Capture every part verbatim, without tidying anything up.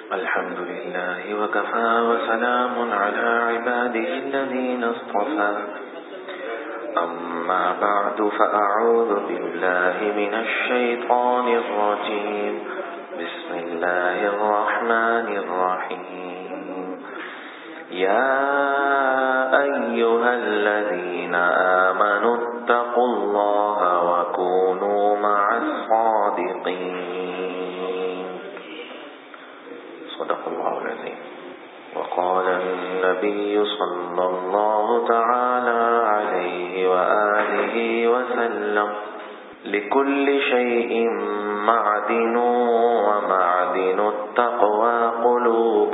الحمد لله وكفى وسلام على عباده الذين اصطفى أما بعد فأعوذ بالله من الشيطان الرجيم بسم الله الرحمن الرحيم يا أيها الذين آمنوا اتقوا الله وكونوا مع الصادقين صدق الله العظيم. وقال النبي صلى الله تعالى عليه وآله وسلم لكل شيء معدن ومعدن التقوى قلوب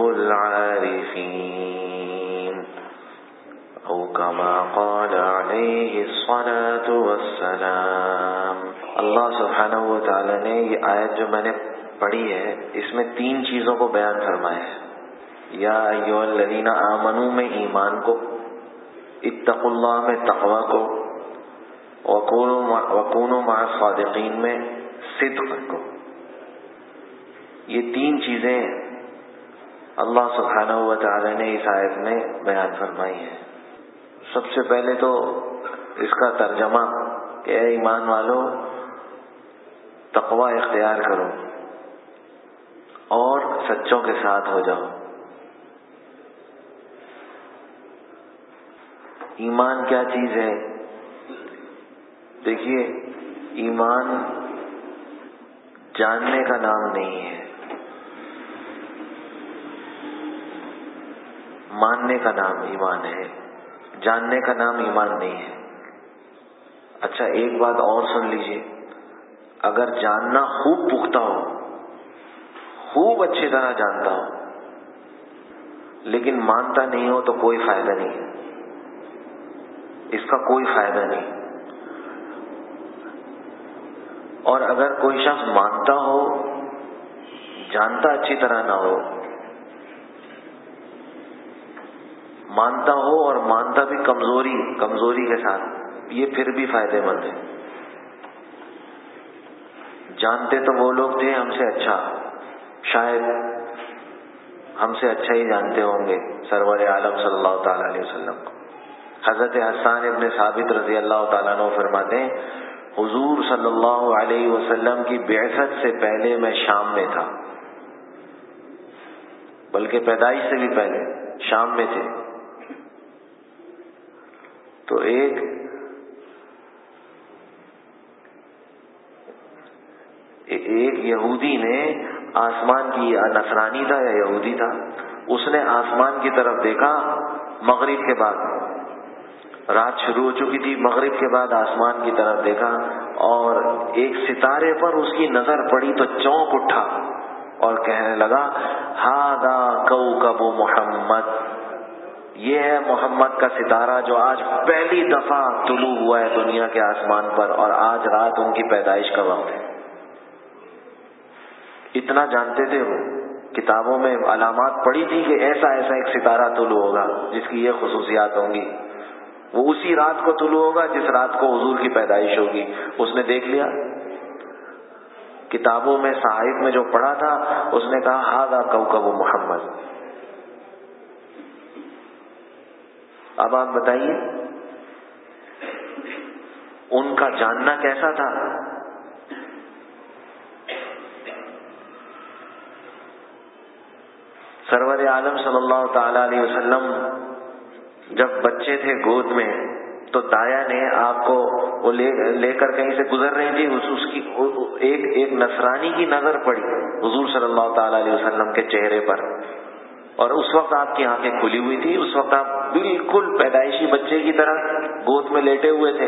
العارفين أو كما قال عليه الصلاة والسلام. اللہ سبحانہ و تعالی نے یہ آیت جو میں نے پڑھی ہے اس میں تین چیزوں کو بیان فرمایا ہے. یا ایھا الذین آمنوا میں ایمان کو، اتقوا اللہ میں تقوی کو، وکونوا مع الصادقین میں صدق کو. یہ تین چیزیں اللہ سبحانہ و تعالی نے اس آیت میں بیان فرمائی ہیں. سب سے پہلے تو اس کا ترجمہ کہ اے ایمان والو تقوی اختیار کرو اور سچوں کے ساتھ ہو جاؤ. ایمان کیا چیز ہے؟ دیکھیے، ایمان جاننے کا نام نہیں ہے، ماننے کا نام ایمان ہے. جاننے کا نام ایمان نہیں ہے. اچھا ایک بات اور سن لیجئے، اگر جاننا خوب پختہ ہو، خوب اچھی طرح جانتا ہو لیکن مانتا نہیں ہو تو کوئی فائدہ نہیں ہے، اس کا کوئی فائدہ نہیں. اور اگر کوئی شخص مانتا ہو جانتا اچھی طرح نہ ہو، مانتا ہو اور مانتا بھی کمزوری کمزوری کے ساتھ، یہ پھر بھی فائدے مند ہے. جانتے تو وہ لوگ تھے ہم سے اچھا، شاید ہم سے اچھا ہی جانتے ہوں گے سرور عالم صلی اللہ تعالی علیہ وسلم کو. حضرت حسان ابن ثابت رضی اللہ تعالیٰ عنہ فرماتے ہیں حضور صلی اللہ علیہ وسلم کی بعثت سے پہلے میں شام میں تھا، بلکہ پیدائش سے بھی پہلے شام میں تھے. تو ایک ایک یہودی نے آسمان کی، نصرانی تھا یا یہودی تھا، اس نے آسمان کی طرف دیکھا مغرب کے بعد، رات شروع ہو چکی تھی، مغرب کے بعد آسمان کی طرف دیکھا اور ایک ستارے پر اس کی نظر پڑی تو چونک اٹھا اور کہنے لگا ھذا کوكب محمد، یہ ہے محمد کا ستارہ جو آج پہلی دفعہ طلوع ہوا ہے دنیا کے آسمان پر، اور آج رات ان کی پیدائش کا وقت ہے. اتنا جانتے تھے وہ، کتابوں میں علامات پڑھی تھی کہ ایسا ایسا ایک ستارہ طلوع ہوگا جس کی یہ خصوصیات ہوں گی. وہ اسی رات کو طلوع ہوگا جس رات کو حضور کی پیدائش ہوگی. اس نے دیکھ لیا، کتابوں میں صحائف میں جو پڑھا تھا اس نے کہا ھذا کوكب محمد. اب آپ بتائیے ان کا جاننا کیسا تھا؟ سرور عالم صلی اللہ تعالی علیہ وسلم جب بچے تھے گود میں تو دایا نے آپ کو وہ لے, لے کر کہیں سے گزر رہی تھی، اس, اس کی ایک ایک نصرانی کی نظر پڑی حضور صلی اللہ تعالی علیہ وسلم کے چہرے پر، اور اس وقت آپ کی آنکھیں کھلی ہوئی تھی، اس وقت آپ بالکل پیدائشی بچے کی طرح گود میں لیٹے ہوئے تھے.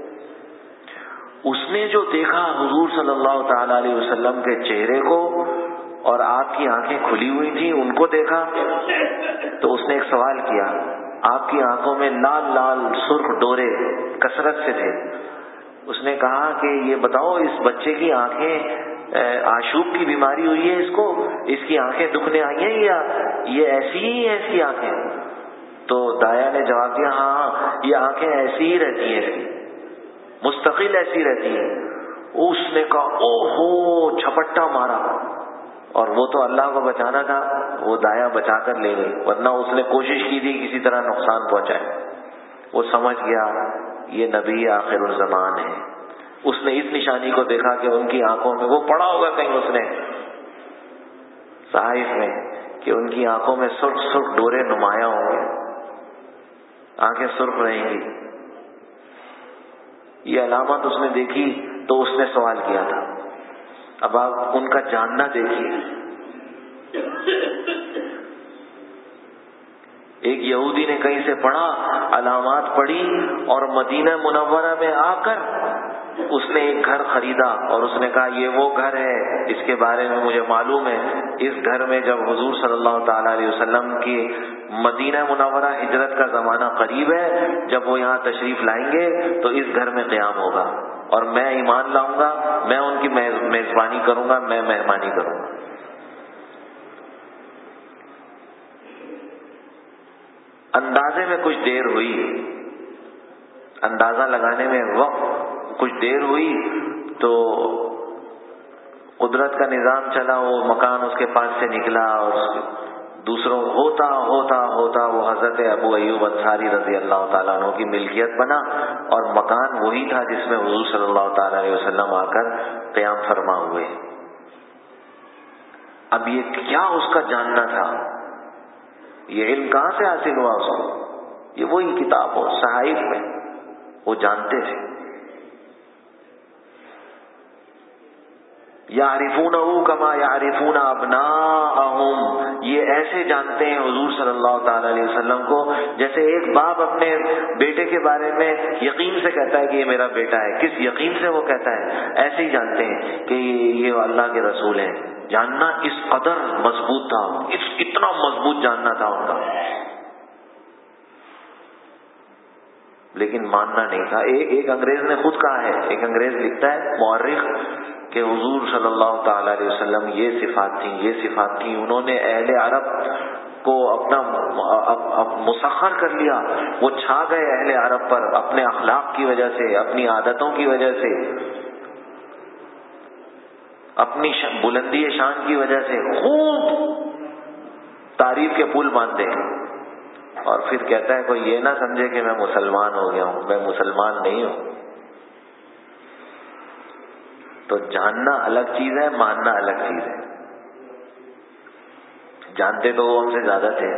اس نے جو دیکھا حضور صلی اللہ تعالی علیہ وسلم کے چہرے کو اور آپ کی آنکھیں کھلی ہوئی تھیں ان کو دیکھا تو اس نے ایک سوال کیا. آپ کی آنکھوں میں لال لال سرخ ڈورے کثرت سے تھے. اس نے کہا کہ یہ بتاؤ اس بچے کی آنکھیں آشوب کی بیماری ہوئی ہے، اس کو اس کی آنکھیں دکھنے آئی ہیں یا یہ ایسی ہی ہیں اس کی آنکھیں؟ تو دایا نے جواب دیا ہاں یہ آنکھیں ایسی ہی رہتی ہیں، اس کی مستقل ایسی رہتی ہیں. اس نے کہا او ہو، جھپٹا مارا اور وہ تو اللہ کو بچانا تھا، وہ دایا بچا کر لے گئی، ورنہ اس نے کوشش کی تھی کسی طرح نقصان پہنچائے۔ وہ سمجھ گیا یہ نبی آخر الزمان ہے۔ اس نے اس نشانی کو دیکھا کہ ان کی آنکھوں میں، وہ پڑھا ہوگا کہیں اس نے صحائف میں کہ ان کی آنکھوں میں سرخ سرخ ڈورے نمایاں ہوں گے، آنکھیں سرخ رہیں گی۔ یہ علامت اس نے دیکھی تو اس نے سوال کیا تھا۔ اب آپ ان کا جاننا دیکھیے۔ ایک یہودی نے کہیں سے پڑھا، علامات پڑھی، اور مدینہ منورہ میں آ کر اس نے ایک گھر خریدا اور اس نے کہا یہ وہ گھر ہے، اس کے بارے میں مجھے معلوم ہے۔ اس گھر میں جب حضور صلی اللہ تعالی علیہ وسلم کی مدینہ منورہ ہجرت کا زمانہ قریب ہے، جب وہ یہاں تشریف لائیں گے تو اس گھر میں قیام ہوگا اور میں ایمان لاؤں گا، میں ان کی میزبانی کروں گا، میں مہمانی کروں گا۔ اندازے میں کچھ دیر ہوئی، اندازہ لگانے میں وقت کچھ دیر ہوئی تو قدرت کا نظام چلا، وہ مکان اس کے پاس سے نکلا اور دوسروں ہوتا ہوتا ہوتا وہ حضرت ابو ایوب انصاری رضی اللہ تعالیٰ عنہ کی ملکیت بنا، اور مکان وہی تھا جس میں حضور صلی اللہ تعالیٰ علیہ وسلم آ کر قیام فرما ہوئے۔ اب یہ کیا اس کا جاننا تھا، یہ علم کہاں سے حاصل ہوا اس کو؟ یہ وہی کتاب اور صحائف میں وہ جانتے تھے۔ یعرفونہ کما یعرفون ابناءہم، یہ ایسے جانتے ہیں حضور صلی اللہ تعالی علیہ وسلم کو جیسے ایک باپ اپنے بیٹے کے بارے میں یقین سے کہتا ہے کہ یہ میرا بیٹا ہے۔ کس یقین سے وہ کہتا ہے؟ ایسے ہی جانتے ہیں کہ یہ اللہ کے رسول ہیں۔ جاننا اس قدر مضبوط تھا، اس اتنا مضبوط جاننا تھا ان کا، لیکن ماننا نہیں تھا۔ ایک ایک انگریز نے خود کہا ہے، ایک انگریز لکھتا ہے مورخ کہ حضور صلی اللہ تعالی علیہ وسلم یہ صفات تھیں، یہ صفات تھیں، انہوں نے اہل عرب کو اپنا مسخر کر لیا، وہ چھا گئے اہل عرب پر اپنے اخلاق کی وجہ سے، اپنی عادتوں کی وجہ سے، اپنی بلندی شان کی وجہ سے خوب تعریف کے پل باندھے، اور پھر کہتا ہے کوئی یہ نہ سمجھے کہ میں مسلمان ہو گیا ہوں، میں مسلمان نہیں ہوں۔ تو جاننا الگ چیز ہے، ماننا الگ چیز ہے۔ جانتے تو وہ ہم سے زیادہ تھے۔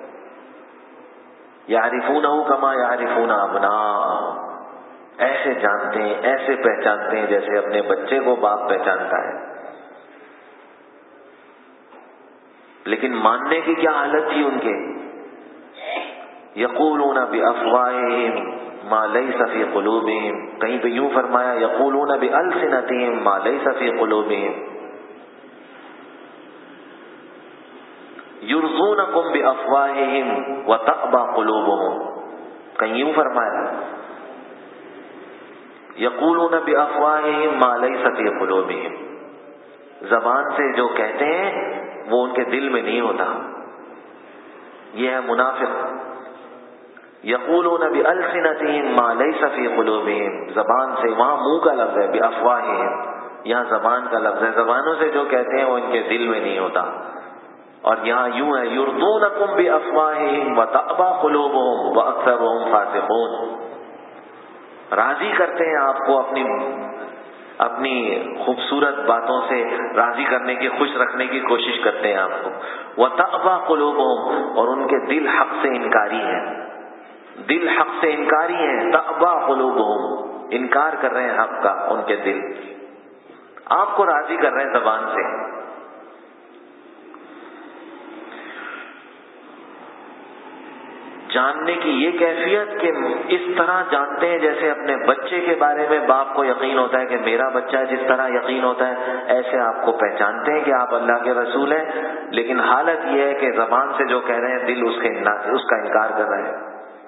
یعرفونہ کما یعرفون ابناءہم، ایسے جانتے ہیں، ایسے پہچانتے ہیں جیسے اپنے بچے کو باپ پہچانتا ہے۔ لیکن ماننے کی کیا حالت تھی ان کے؟ یقولون بافواہہم ما لیس فی قلوبہم، کہیں پہ یوں فرمایا یقولون بالسنتہم ما لیس فی قلوبہم، یرضونکم بافواہہم وتأبی قلوبہم، کہیں یوں فرمایا یقولون بافواہہم ما لیس فی قلوبہم، زبان سے جو کہتے ہیں وہ ان کے دل میں نہیں ہوتا، یہ ہے منافق۔ یقولون بالسنتہم ما لیس فی قلوبہم، زبان سے، وہاں منہ کا لفظ ہے، بافواہہم یہاں زبان کا لفظ ہے، زبانوں سے جو کہتے ہیں وہ ان کے دل میں نہیں ہوتا۔ اور یہاں یوں ہے یرضونکم بافواہہم وتأبی قلوبہم واکثرہم فاسقون، راضی کرتے ہیں آپ کو اپنی اپنی خوبصورت باتوں سے راضی کرنے کی، خوش رکھنے کی کوشش کرتے ہیں آپ کو، وتأبی قلوبہم، اور ان کے دل حق سے انکاری ہیں، دل حق سے انکاری ہیں، تأبی قلوبہم، انکار کر رہے ہیں حق کا ان کے دل، آپ کو راضی کر رہے ہیں زبان سے۔ جاننے کی یہ کیفیت کہ اس طرح جانتے ہیں جیسے اپنے بچے کے بارے میں باپ کو یقین ہوتا ہے کہ میرا بچہ جس طرح یقین ہوتا ہے، ایسے آپ کو پہچانتے ہیں کہ آپ اللہ کے رسول ہیں، لیکن حالت یہ ہے کہ زبان سے جو کہہ رہے ہیں دل اس کے اس کا انکار کر رہے ہیں۔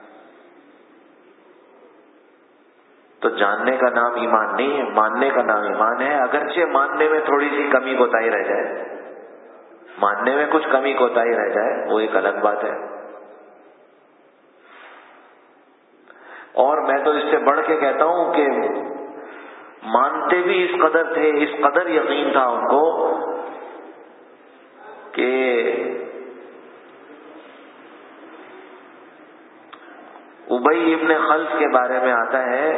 تو جاننے کا نام ایمان نہیں ہے، ماننے کا نام ایمان ہے، اگرچہ ماننے میں تھوڑی سی کمی کوتاہی رہ جائے، ماننے میں کچھ کمی کوتاہی رہ جائے وہ ایک الگ بات ہے۔ اور میں تو اس سے بڑھ کے کہتا ہوں کہ مانتے بھی اس قدر تھے، اس قدر یقین تھا ان کو کہ ابی ابن خلف کے بارے میں آتا ہے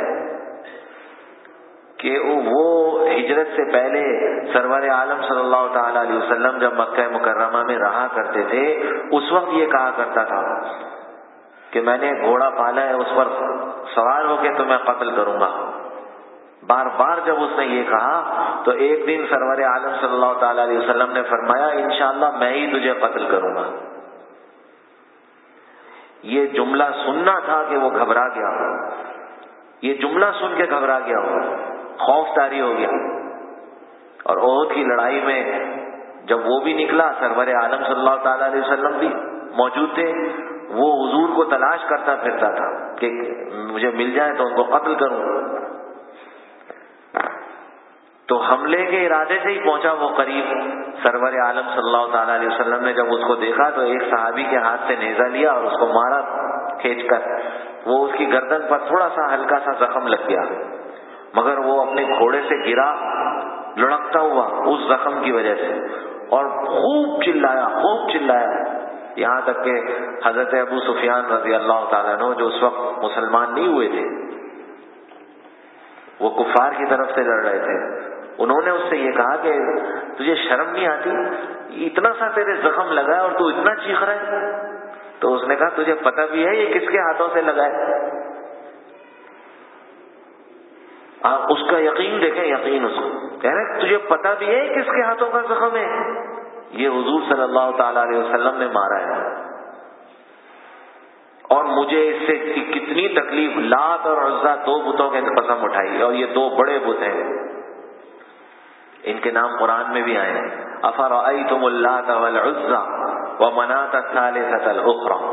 کہ وہ ہجرت سے پہلے سرور عالم صلی اللہ تعالی علیہ وسلم جب مکہ مکرمہ میں رہا کرتے تھے اس وقت یہ کہا کرتا تھا کہ میں نے گھوڑا پالا ہے، اس پر سوار ہو کے تو میں قتل کروں گا. بار بار جب اس نے یہ کہا تو ایک دن سرور عالم صلی اللہ تعالی علیہ وسلم نے فرمایا انشاءاللہ میں ہی تجھے قتل کروں گا. یہ جملہ سننا تھا کہ وہ گھبرا گیا، یہ جملہ سن کے گھبرا گیا، خوف طاری ہو گیا. اور احد کی لڑائی میں جب وہ بھی نکلا، سرور عالم صلی اللہ تعالی علیہ وسلم بھی موجود تھے، وہ حضور کو تلاش کرتا پھرتا تھا کہ مجھے مل جائے تو ان کو قتل کروں. تو حملے کے ارادے سے ہی پہنچا وہ قریب. سرور عالم صلی اللہ تعالی علیہ وسلم نے جب اس کو دیکھا تو ایک صحابی کے ہاتھ سے نیزہ لیا اور اس کو مارا کھینچ کر. وہ اس کی گردن پر تھوڑا سا ہلکا سا زخم لگ گیا، مگر وہ اپنے گھوڑے سے گرا لڑکتا ہوا اس زخم کی وجہ سے، اور خوب چلایا خوب چلایا یہاں تک کہ حضرت ابو سفیان رضی اللہ تعالیٰ عنہ جو اس وقت مسلمان نہیں ہوئے تھے، وہ کفار کی طرف سے لڑ رہے تھے، انہوں نے اس سے یہ کہا کہ تجھے شرم نہیں آتی؟ اتنا سا تیرے زخم لگا ہے اور تو اتنا چیخ رہا ہے. تو اس نے کہا تجھے پتہ بھی ہے یہ کس کے ہاتھوں سے لگا ہے؟ آپ اس کا یقین دیکھیں، یقین اس کو کہہ رہے تجھے پتہ بھی ہے کس کے ہاتھوں کا زخم ہے؟ یہ حضور صلی اللہ تعالی علیہ وسلم نے مارا ہے، اور مجھے اس سے کتنی تکلیف. لات اور عزا دو بتوں کے قسم اٹھائی، اور یہ دو بڑے بت ہیں، ان کے نام قرآن میں بھی آئے ہیں. افرأیتم اللات والعزا ومناۃ الثالثۃ الاخری.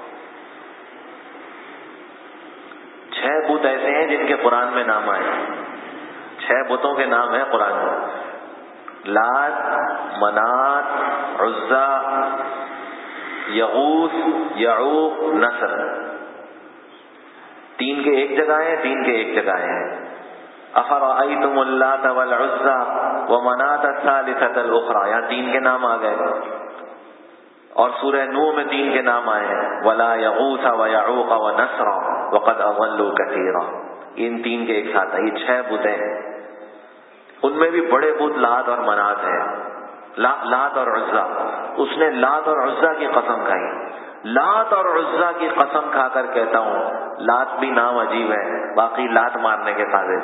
چھ بت ایسے ہیں جن کے قرآن میں نام آئے ہیں، چھ بتوں کے نام ہیں قرآن میں: لات، منات، عزا، یغوث، یعوق، نصر. تین کے ایک جگہ ہیں، تین کے ایک جگہ ہیں. افرأیتم اللات والعزا ومناۃ الثالثۃ الاخری، یہاں تین کے نام آ گئے. اور سورہ نوح میں تین کے نام آئے ہیں: ولا یغوث ویعوق ونصر وقد اضلوا کثیرا. ان تین کے ایک ساتھ ہیں، یہ چھ بت ہیں. ان میں بھی بڑے بت لات اور منات ہیں، لات اور عزا. اس نے لات اور عزا کی قسم کھائی. لات اور عزا کی قسم کھا کر کہتا ہوں، لات بھی نام عجیب ہے، باقی لات مارنے کے قابل.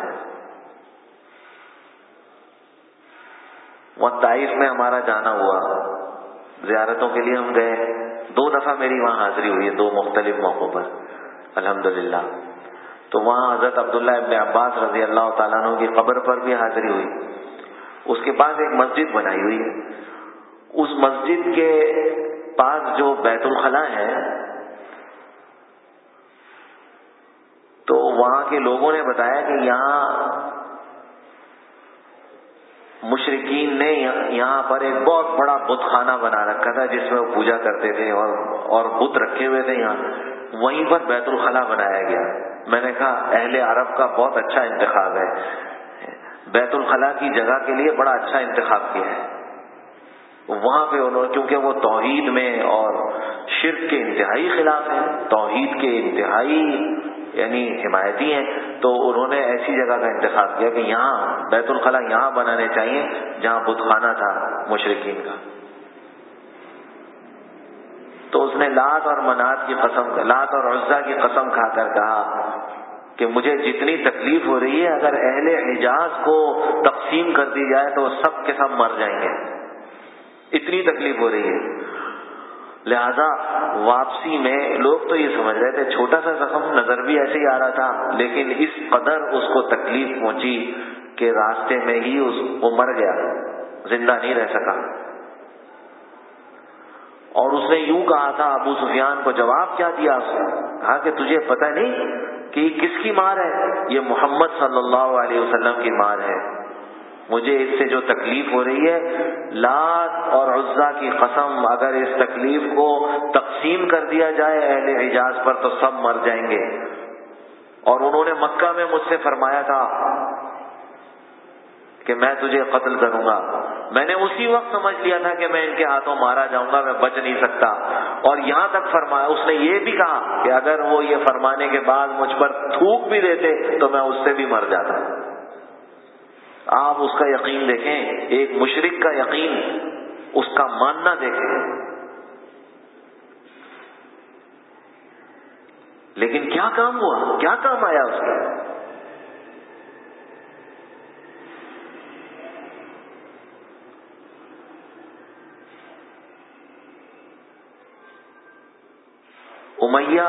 وہ طائف میں ہمارا جانا ہوا، زیارتوں کے لیے ہم گئے. دو دفعہ میری وہاں حاضری ہوئی ہے، دو مختلف موقعوں پر الحمدللہ. تو وہاں حضرت عبداللہ ابن عباس رضی اللہ تعالیٰ عنہ کی قبر پر بھی حاضری ہوئی. اس کے پاس ایک مسجد بنائی ہوئی ہے، اس مسجد کے پاس جو بیت الخلا ہے، تو وہاں کے لوگوں نے بتایا کہ یہاں مشرکین نے یہاں پر ایک بہت بڑا بت خانہ بنا رکھا تھا جس میں وہ پوجا کرتے تھے، اور اور بت رکھے ہوئے تھے یہاں. وہیں پر بیت الخلا بنایا گیا. میں نے کہا اہل عرب کا بہت اچھا انتخاب ہے، بیت الخلا کی جگہ کے لیے بڑا اچھا انتخاب کیا ہے. وہاں پہ انہوں نے، کیونکہ وہ توحید میں اور شرک کے انتہائی خلاف ہیں، توحید کے انتہائی یعنی حمایتی ہیں، تو انہوں نے ایسی جگہ کا انتخاب کیا کہ یہاں بیت الخلا یہاں بنانے چاہیے جہاں بت خانہ تھا مشرکین کا. تو اس نے لات اور منات کی قسم، لات اور عزا کی قسم کھا کر کہا کہ مجھے جتنی تکلیف ہو رہی ہے، اگر اہل حجاز کو تقسیم کر دی جائے تو سب کے سب مر جائیں گے، اتنی تکلیف ہو رہی ہے. لہذا واپسی میں لوگ تو یہ سمجھ رہے تھے چھوٹا سا زخم، نظر بھی ایسے ہی آ رہا تھا، لیکن اس قدر اس کو تکلیف پہنچی کہ راستے میں ہی اس وہ مر گیا، زندہ نہیں رہ سکا. اور اس نے یوں کہا تھا، ابو سفیان کو جواب کیا دیا اس نے؟ کہا کہ تجھے پتہ نہیں کہ یہ کس کی مار ہے؟ یہ محمد صلی اللہ علیہ وسلم کی مار ہے. مجھے اس سے جو تکلیف ہو رہی ہے، لات اور عزا کی قسم، اگر اس تکلیف کو تقسیم کر دیا جائے اہل حجاز پر تو سب مر جائیں گے. اور انہوں نے مکہ میں مجھ سے فرمایا تھا کہ میں تجھے قتل کروں گا، میں نے اسی وقت سمجھ لیا تھا کہ میں ان کے ہاتھوں مارا جاؤں گا، میں بچ نہیں سکتا. اور یہاں تک فرمایا، اس نے یہ بھی کہا کہ اگر وہ یہ فرمانے کے بعد مجھ پر تھوک بھی دیتے تو میں اس سے بھی مر جاتا. آپ اس کا یقین دیکھیں، ایک مشرک کا یقین، اس کا ماننا دیکھیں. لیکن کیا کام ہوا، کیا کام آیا اس کا؟ امیہ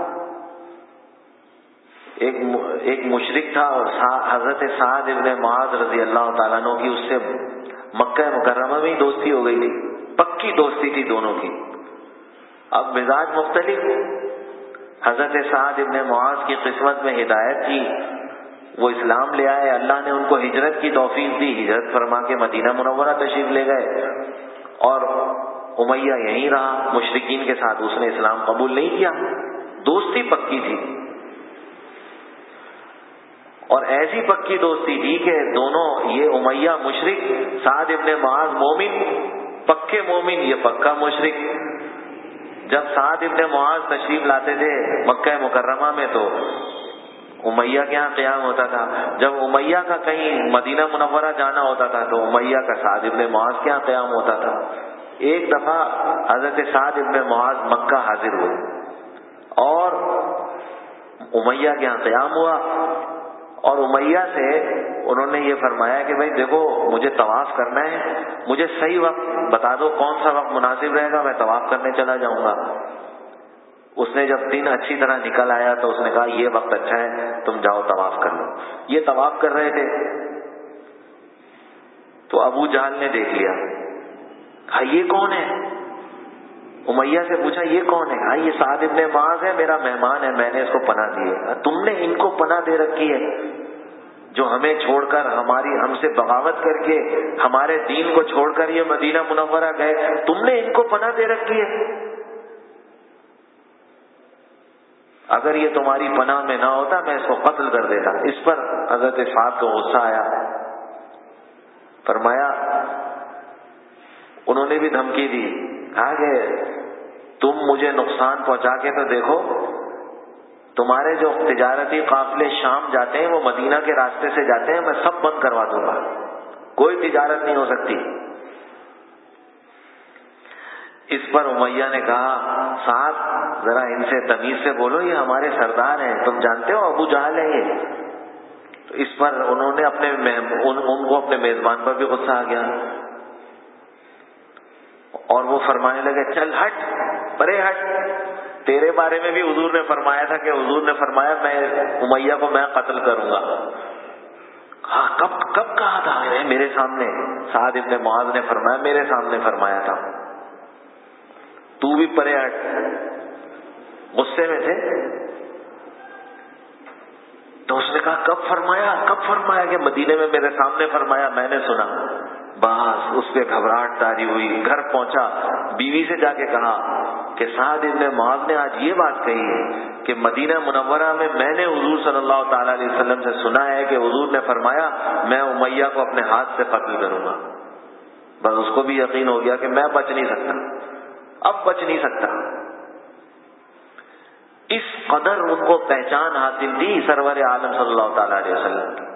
ایک ایک مشرک تھا، اور حضرت سعد ابن معاذ رضی اللہ تعالیٰ عنہ کی اس سے مکہ مکرمہ میں ہی دوستی ہو گئی تھی، پکی دوستی تھی دونوں کی. اب مزاج مختلف. حضرت سعد ابن معاذ کی قسمت میں ہدایت تھی، وہ اسلام لے آئے، اللہ نے ان کو ہجرت کی توفیق دی، ہجرت فرما کے مدینہ منورہ تشریف لے گئے. اور امیہ یہیں رہا مشرکین کے ساتھ، اس نے اسلام قبول نہیں کیا. دوستی پکی تھی، اور ایسی پکی دوستی تھی کہ دونوں، یہ امیہ مشرک، سعد ابن معاذ مومن، پکے مومن، یہ پکا مشرک. جب سعد ابن معاذ تشریف لاتے تھے مکہ مکرمہ میں تو امیہ کے یہاں قیام ہوتا تھا. جب امیہ کا کہیں مدینہ منورہ جانا ہوتا تھا تو امیہ کا سعد ابن معاذ کے یہاں قیام ہوتا تھا. ایک دفعہ حضرت سعد ابن معاذ مکہ حاضر ہوئے اور امیہ کے یہاں قیام ہوا، اور امیہ سے انہوں نے یہ فرمایا کہ بھائی دیکھو مجھے طواف کرنا ہے، مجھے صحیح وقت بتا دو، کون سا وقت مناسب رہے گا، میں طواف کرنے چلا جاؤں گا. اس نے جب دن اچھی طرح نکل آیا تو اس نے کہا یہ وقت اچھا ہے، تم جاؤ طواف کر لو. یہ طواف کر رہے تھے تو ابو جہل نے دیکھ لیا، کہا یہ کون ہے؟ امیہ سے پوچھا یہ کون ہے؟ کہا یہ سعد ابن معاذ ہے، میرا مہمان ہے، میں نے اس کو پناہ دی ہے. تم نے ان کو پناہ دے رکھی ہے جو ہمیں چھوڑ کر، ہماری ہم سے بغاوت کر کے، ہمارے دین کو چھوڑ کر یہ مدینہ منورہ گئے، تم نے ان کو پناہ دے رکھی ہے؟ اگر یہ تمہاری پناہ میں نہ ہوتا میں اس کو قتل کر دیتا. اس پر حضرت سعد کو غصہ آیا، فرمایا، انہوں نے بھی دھمکی دی، کہا کہ تم مجھے نقصان پہنچا کے تو دیکھو، تمہارے جو تجارتی قافلے شام جاتے ہیں وہ مدینہ کے راستے سے جاتے ہیں، میں سب بند کروا دوں گا، کوئی تجارت نہیں ہو سکتی. اس پر امیہ نے کہا، سعد ذرا ان سے تمیز سے بولو، یہ ہمارے سردار ہیں، تم جانتے ہو ابو جہل ہے یہ. تو اس پر انہوں نے اپنے ان, ان کو اپنے میزبان پر بھی غصہ آ گیا، اور وہ فرمانے لگے چل ہٹ، پرے ہٹ، تیرے بارے میں بھی حضور نے فرمایا تھا کہ حضور نے فرمایا میں امیہ کو میں قتل کروں گا. ہاں کب کب کہا تھا؟ میرے سامنے. سعد ابن معاذ نے فرمایا میرے سامنے فرمایا تھا. تو بھی پرے ہٹ. غصے میں تھے تو اس نے کہا کب فرمایا، کب فرمایا؟ کہ مدینے میں میرے سامنے فرمایا، میں نے سنا. بس اس پہ گھبراہٹ تاری ہوئی، گھر پہنچا، بیوی سے جا کے کہا کہ سعد ابن معاذ نے آج یہ بات کہی ہے کہ مدینہ منورہ میں میں نے حضور صلی اللہ تعالی علیہ وسلم سے سنا ہے کہ حضور نے فرمایا میں امیہ کو اپنے ہاتھ سے قتل کروں گا. بس اس کو بھی یقین ہو گیا کہ میں بچ نہیں سکتا، اب بچ نہیں سکتا. اس قدر ان کو پہچان حاصل تھی سرور عالم صلی اللہ تعالی علیہ وسلم کی.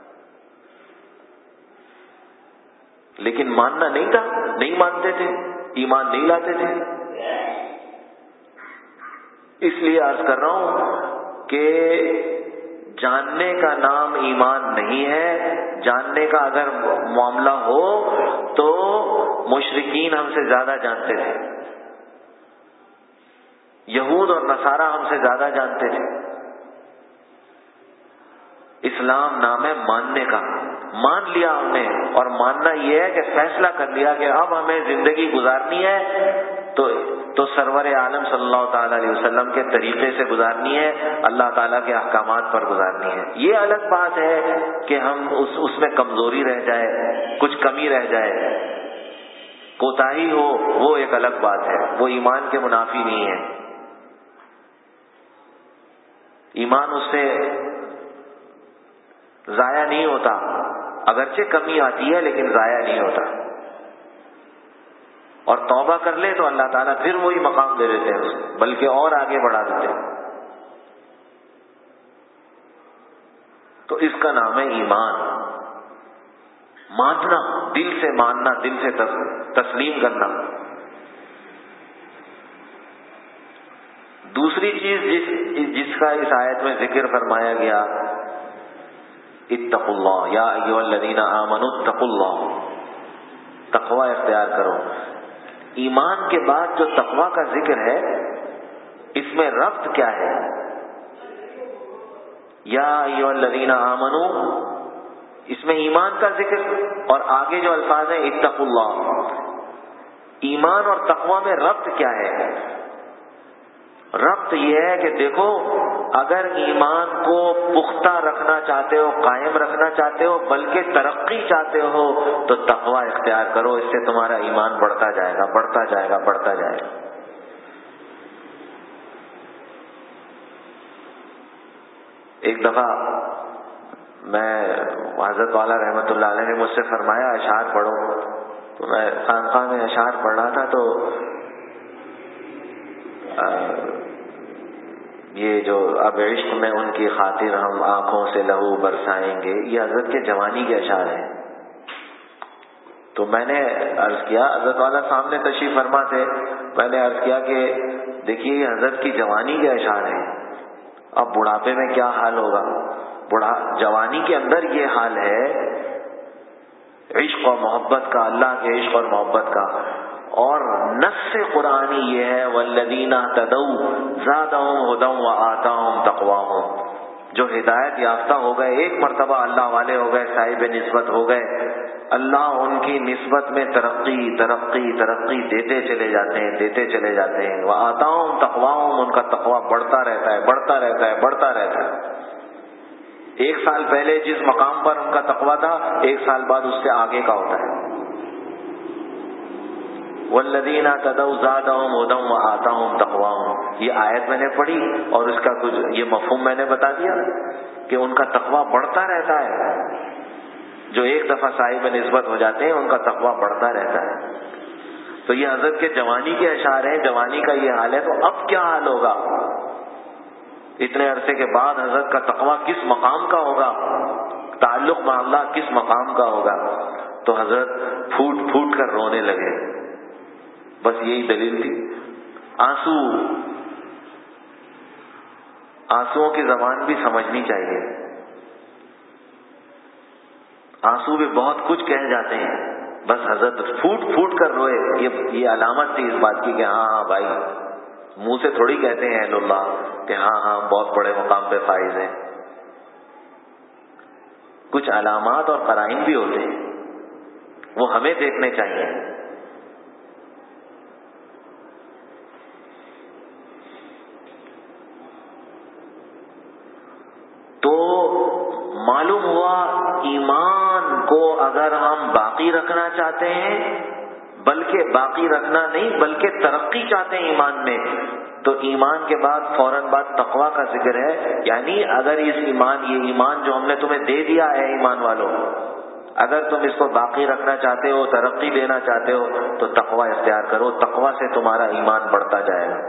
لیکن ماننا نہیں تھا، نہیں مانتے تھے، ایمان نہیں لاتے تھے. اس لیے عرض کر رہا ہوں کہ جاننے کا نام ایمان نہیں ہے. جاننے کا اگر معاملہ ہو تو مشرکین ہم سے زیادہ جانتے تھے، یہود اور نصارہ ہم سے زیادہ جانتے تھے. اسلام نام ہے ماننے کا. مان لیا ہم نے، اور ماننا یہ ہے کہ فیصلہ کر لیا کہ اب ہمیں زندگی گزارنی ہے تو تو سرور عالم صلی اللہ تعالی علیہ وسلم کے طریقے سے گزارنی ہے، اللہ تعالیٰ کے احکامات پر گزارنی ہے. یہ الگ بات ہے کہ ہم اس اس میں کمزوری رہ جائے، کچھ کمی رہ جائے، کوتاہی ہو، وہ ایک الگ بات ہے، وہ ایمان کے منافی نہیں ہے. ایمان اس سے ضائع نہیں ہوتا، اگرچہ کمی آتی ہے لیکن ضائع نہیں ہوتا. اور توبہ کر لے تو اللہ تعالیٰ پھر وہی مقام دے دیتے ہیں اسے، بلکہ اور آگے بڑھا دیتے ہیں۔ تو اس کا نام ہے ایمان، ماننا، دل سے ماننا، دل سے تسلیم کرنا۔ دوسری چیز جس جس کا اس آیت میں ذکر فرمایا گیا، اتقوا اللہ یا ایھا الذین آمنوا اتقوا اللہ، تقوی اختیار کرو۔ ایمان کے بعد جو تقوی کا ذکر ہے، اس میں ربط کیا ہے؟ یا ایھا الذین آمنوا، اس میں ایمان کا ذکر، اور آگے جو الفاظ ہیں اتقوا اللہ، ایمان اور تقوی میں ربط کیا ہے؟ ربط یہ ہے کہ دیکھو، اگر ایمان کو پختہ رکھنا چاہتے ہو، قائم رکھنا چاہتے ہو، بلکہ ترقی چاہتے ہو، تو تقوی اختیار کرو، اس سے تمہارا ایمان بڑھتا جائے گا، بڑھتا جائے گا، بڑھتا جائے گا۔ ایک دفعہ میں حضرت والا رحمۃ اللہ علیہ نے مجھ سے فرمایا اشعار پڑھو، تو میں خانقاہ میں اشعار پڑھ رہا تھا، تو یہ جو اب عشق میں ان کی خاطر ہم آنکھوں سے لہو برسائیں گے، یہ حضرت کے جوانی کے اشعار ہیں۔ تو میں نے عرض کیا، حضرت والا سامنے تشریف فرما تھے، میں نے عرض کیا کہ دیکھیے یہ حضرت کی جوانی کے اشعار ہیں، اب بڑھاپے میں کیا حال ہوگا؟ بڑھا جوانی کے اندر یہ حال ہے عشق اور محبت کا، اللہ کے عشق اور محبت کا، اور نص قرآنی یہ ہے والذین اہتدوا زادہم ھدی وآتاہم تقواہم، جو ہدایت یافتہ ہو گئے، ایک مرتبہ اللہ والے ہو گئے، صاحب نسبت ہو گئے، اللہ ان کی نسبت میں ترقی ترقی ترقی دیتے چلے جاتے ہیں، دیتے چلے جاتے ہیں، وآتاہم تقواہم، ان کا تقویٰ بڑھتا رہتا ہے، بڑھتا رہتا ہے، بڑھتا رہتا ہے۔ ایک سال پہلے جس مقام پر ان کا تقویٰ تھا، ایک سال بعد اس سے آگے کا ہوتا ہے۔ والذین اہتدوا زادہم ھدی وآتاہم تقواہم، یہ آیت میں نے پڑھی اور اس کا کچھ یہ مفہوم میں نے بتا دیا کہ ان کا تقویٰ بڑھتا رہتا ہے، جو ایک دفعہ صاحب نسبت ہو جاتے ہیں ان کا تقویٰ بڑھتا رہتا ہے۔ تو یہ حضرت کے جوانی کے اشعار ہیں، جوانی کا یہ حال ہے، تو اب کیا حال ہوگا؟ اتنے عرصے کے بعد حضرت کا تقویٰ کس مقام کا ہوگا، تعلق مع اللہ کس مقام کا ہوگا؟ تو حضرت پھوٹ پھوٹ کر رونے لگے، بس یہی دلیل تھی۔ آنسو، آنسوؤں کی زبان بھی سمجھنی چاہیے، آنسو بھی بہت کچھ کہہ جاتے ہیں، بس حضرت پھوٹ پھوٹ کر روئے، یہ یہ علامت تھی اس بات کی کہ ہاں ہاں بھائی، منہ سے تھوڑی کہتے ہیں اہل اللہ کہ ہاں ہاں بہت بڑے مقام پہ فائز ہیں، کچھ علامات اور قرائن بھی ہوتے ہیں، وہ ہمیں دیکھنے چاہیے۔ تو معلوم ہوا ایمان کو اگر ہم باقی رکھنا چاہتے ہیں، بلکہ باقی رکھنا نہیں بلکہ ترقی چاہتے ہیں ایمان میں، تو ایمان کے بعد فوراً بعد تقویٰ کا ذکر ہے، یعنی اگر اس ایمان یہ ایمان جو ہم نے تمہیں دے دیا ہے ایمان والوں، اگر تم اس کو باقی رکھنا چاہتے ہو، ترقی دینا چاہتے ہو، تو تقویٰ اختیار کرو، تقویٰ سے تمہارا ایمان بڑھتا جائے گا۔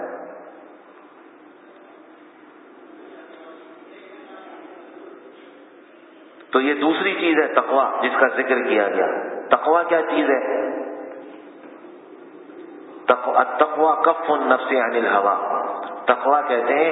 تو یہ دوسری چیز ہے تقویٰ جس کا ذکر کیا گیا۔ تقویٰ کیا چیز ہے؟ التقویٰ کف النفس عن الہویٰ، تقویٰ کہتے ہیں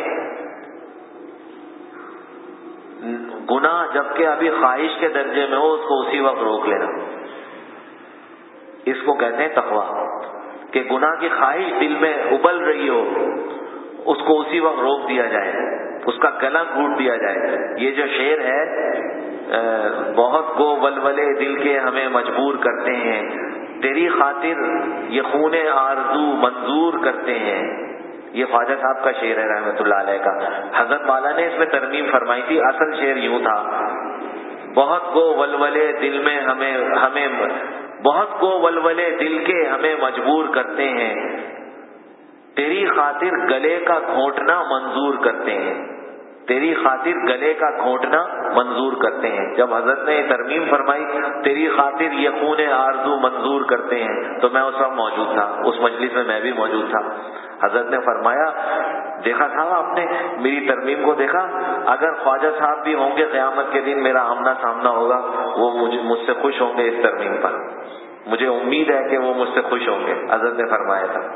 گناہ جبکہ ابھی خواہش کے درجے میں ہو اس کو اسی وقت روک لینا، اس کو کہتے ہیں تقویٰ، کہ گناہ کی خواہش دل میں ابل رہی ہو اس کو اسی وقت روک دیا جائے، اس کا گلا گھونٹ دیا جائے۔ یہ جو شعر ہے، بہت گو ولولے دل کے ہمیں مجبور کرتے ہیں، تیری خاطر یہ خون آرزو منظور کرتے ہیں، یہ خواجہ صاحب کا شعر ہے رحمۃ اللہ علیہ کا۔ حضرت والا نے اس میں ترمیم فرمائی تھی، اصل شعر یوں تھا، بہت گو ولولے دل میں ہمیں ہمیں بہت گو ولولے دل کے ہمیں مجبور کرتے ہیں، تیری خاطر گلے کا گھونٹنا منظور کرتے ہیں۔ تیری خاطر گلے کا گھونٹنا منظور کرتے ہیں. جب حضرت نے یہ ترمیم فرمائی تیری خاطر یہ خون آرزو منظور کرتے ہیں تو میں اس وقت موجود تھا, اس مجلس میں میں بھی موجود تھا. حضرت نے فرمایا دیکھا صاحب آپ نے میری ترمیم کو دیکھا, اگر خواجہ صاحب بھی ہوں گے قیامت کے دن میرا آمنا سامنا ہوگا وہ مجھ مجھ سے خوش ہوں گے اس ترمیم پر, مجھے امید ہے کہ وہ مجھ سے خوش ہوں گے. حضرت نے فرمایا تھا.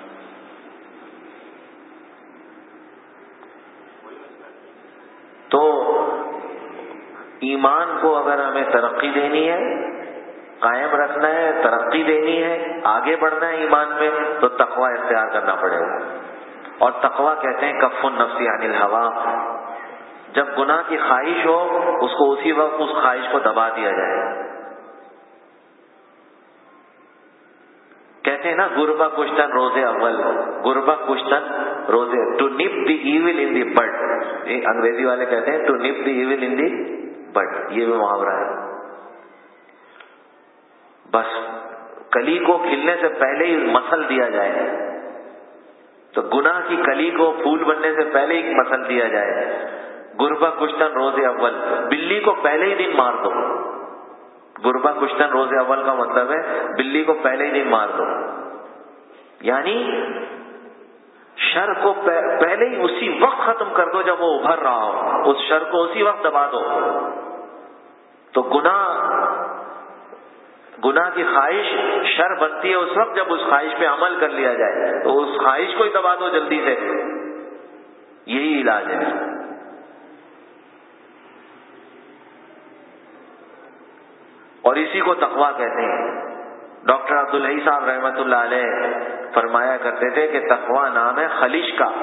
تو ایمان کو اگر ہمیں ترقی دینی ہے, قائم رکھنا ہے, ترقی دینی ہے, آگے بڑھنا ہے ایمان میں, تو تقوی اختیار کرنا پڑے گا. اور تقوی کہتے ہیں کف النفس عن الہوا, جب گناہ کی خواہش ہو اس کو اسی وقت اس خواہش کو دبا دیا جائے. کہتے ہیں نا غربہ کشتن روز اول, غربہ کشتن روز, ٹو نپ دی ایول ان دی بڈ, انگریزی والے کہتے ہیں ٹو نپ دی ایول ان دی بڈ, یہ بھی محاورہ ہے. بس کلی کو کھلنے سے پہلے ہی مسل دیا جائے, تو گناہ کی کلی کو پھول بننے سے پہلے ہی مسل دیا جائے. غربہ کشتن روز اول, بلی کو پہلے ہی دن مار دو. غربہ کشتن روز اول کا مطلب ہے بلی کو پہلے ہی دن مار دو, یعنی شر کو پہلے ہی اسی وقت ختم کر دو جب وہ ابھر رہا ہو, اس شر کو اسی وقت دبا دو. تو گناہ گناہ کی خواہش شر بنتی ہے اس وقت جب اس خواہش پہ عمل کر لیا جائے, تو اس خواہش کو ہی دبا دو جلدی سے, یہی علاج ہے. اور اسی کو تقویٰ کہتے ہیں. ڈاکٹر عبدالحی صاحب رحمۃ اللہ علیہ فرمایا کرتے تھے کہ تقویٰ نام ہے خلش کا,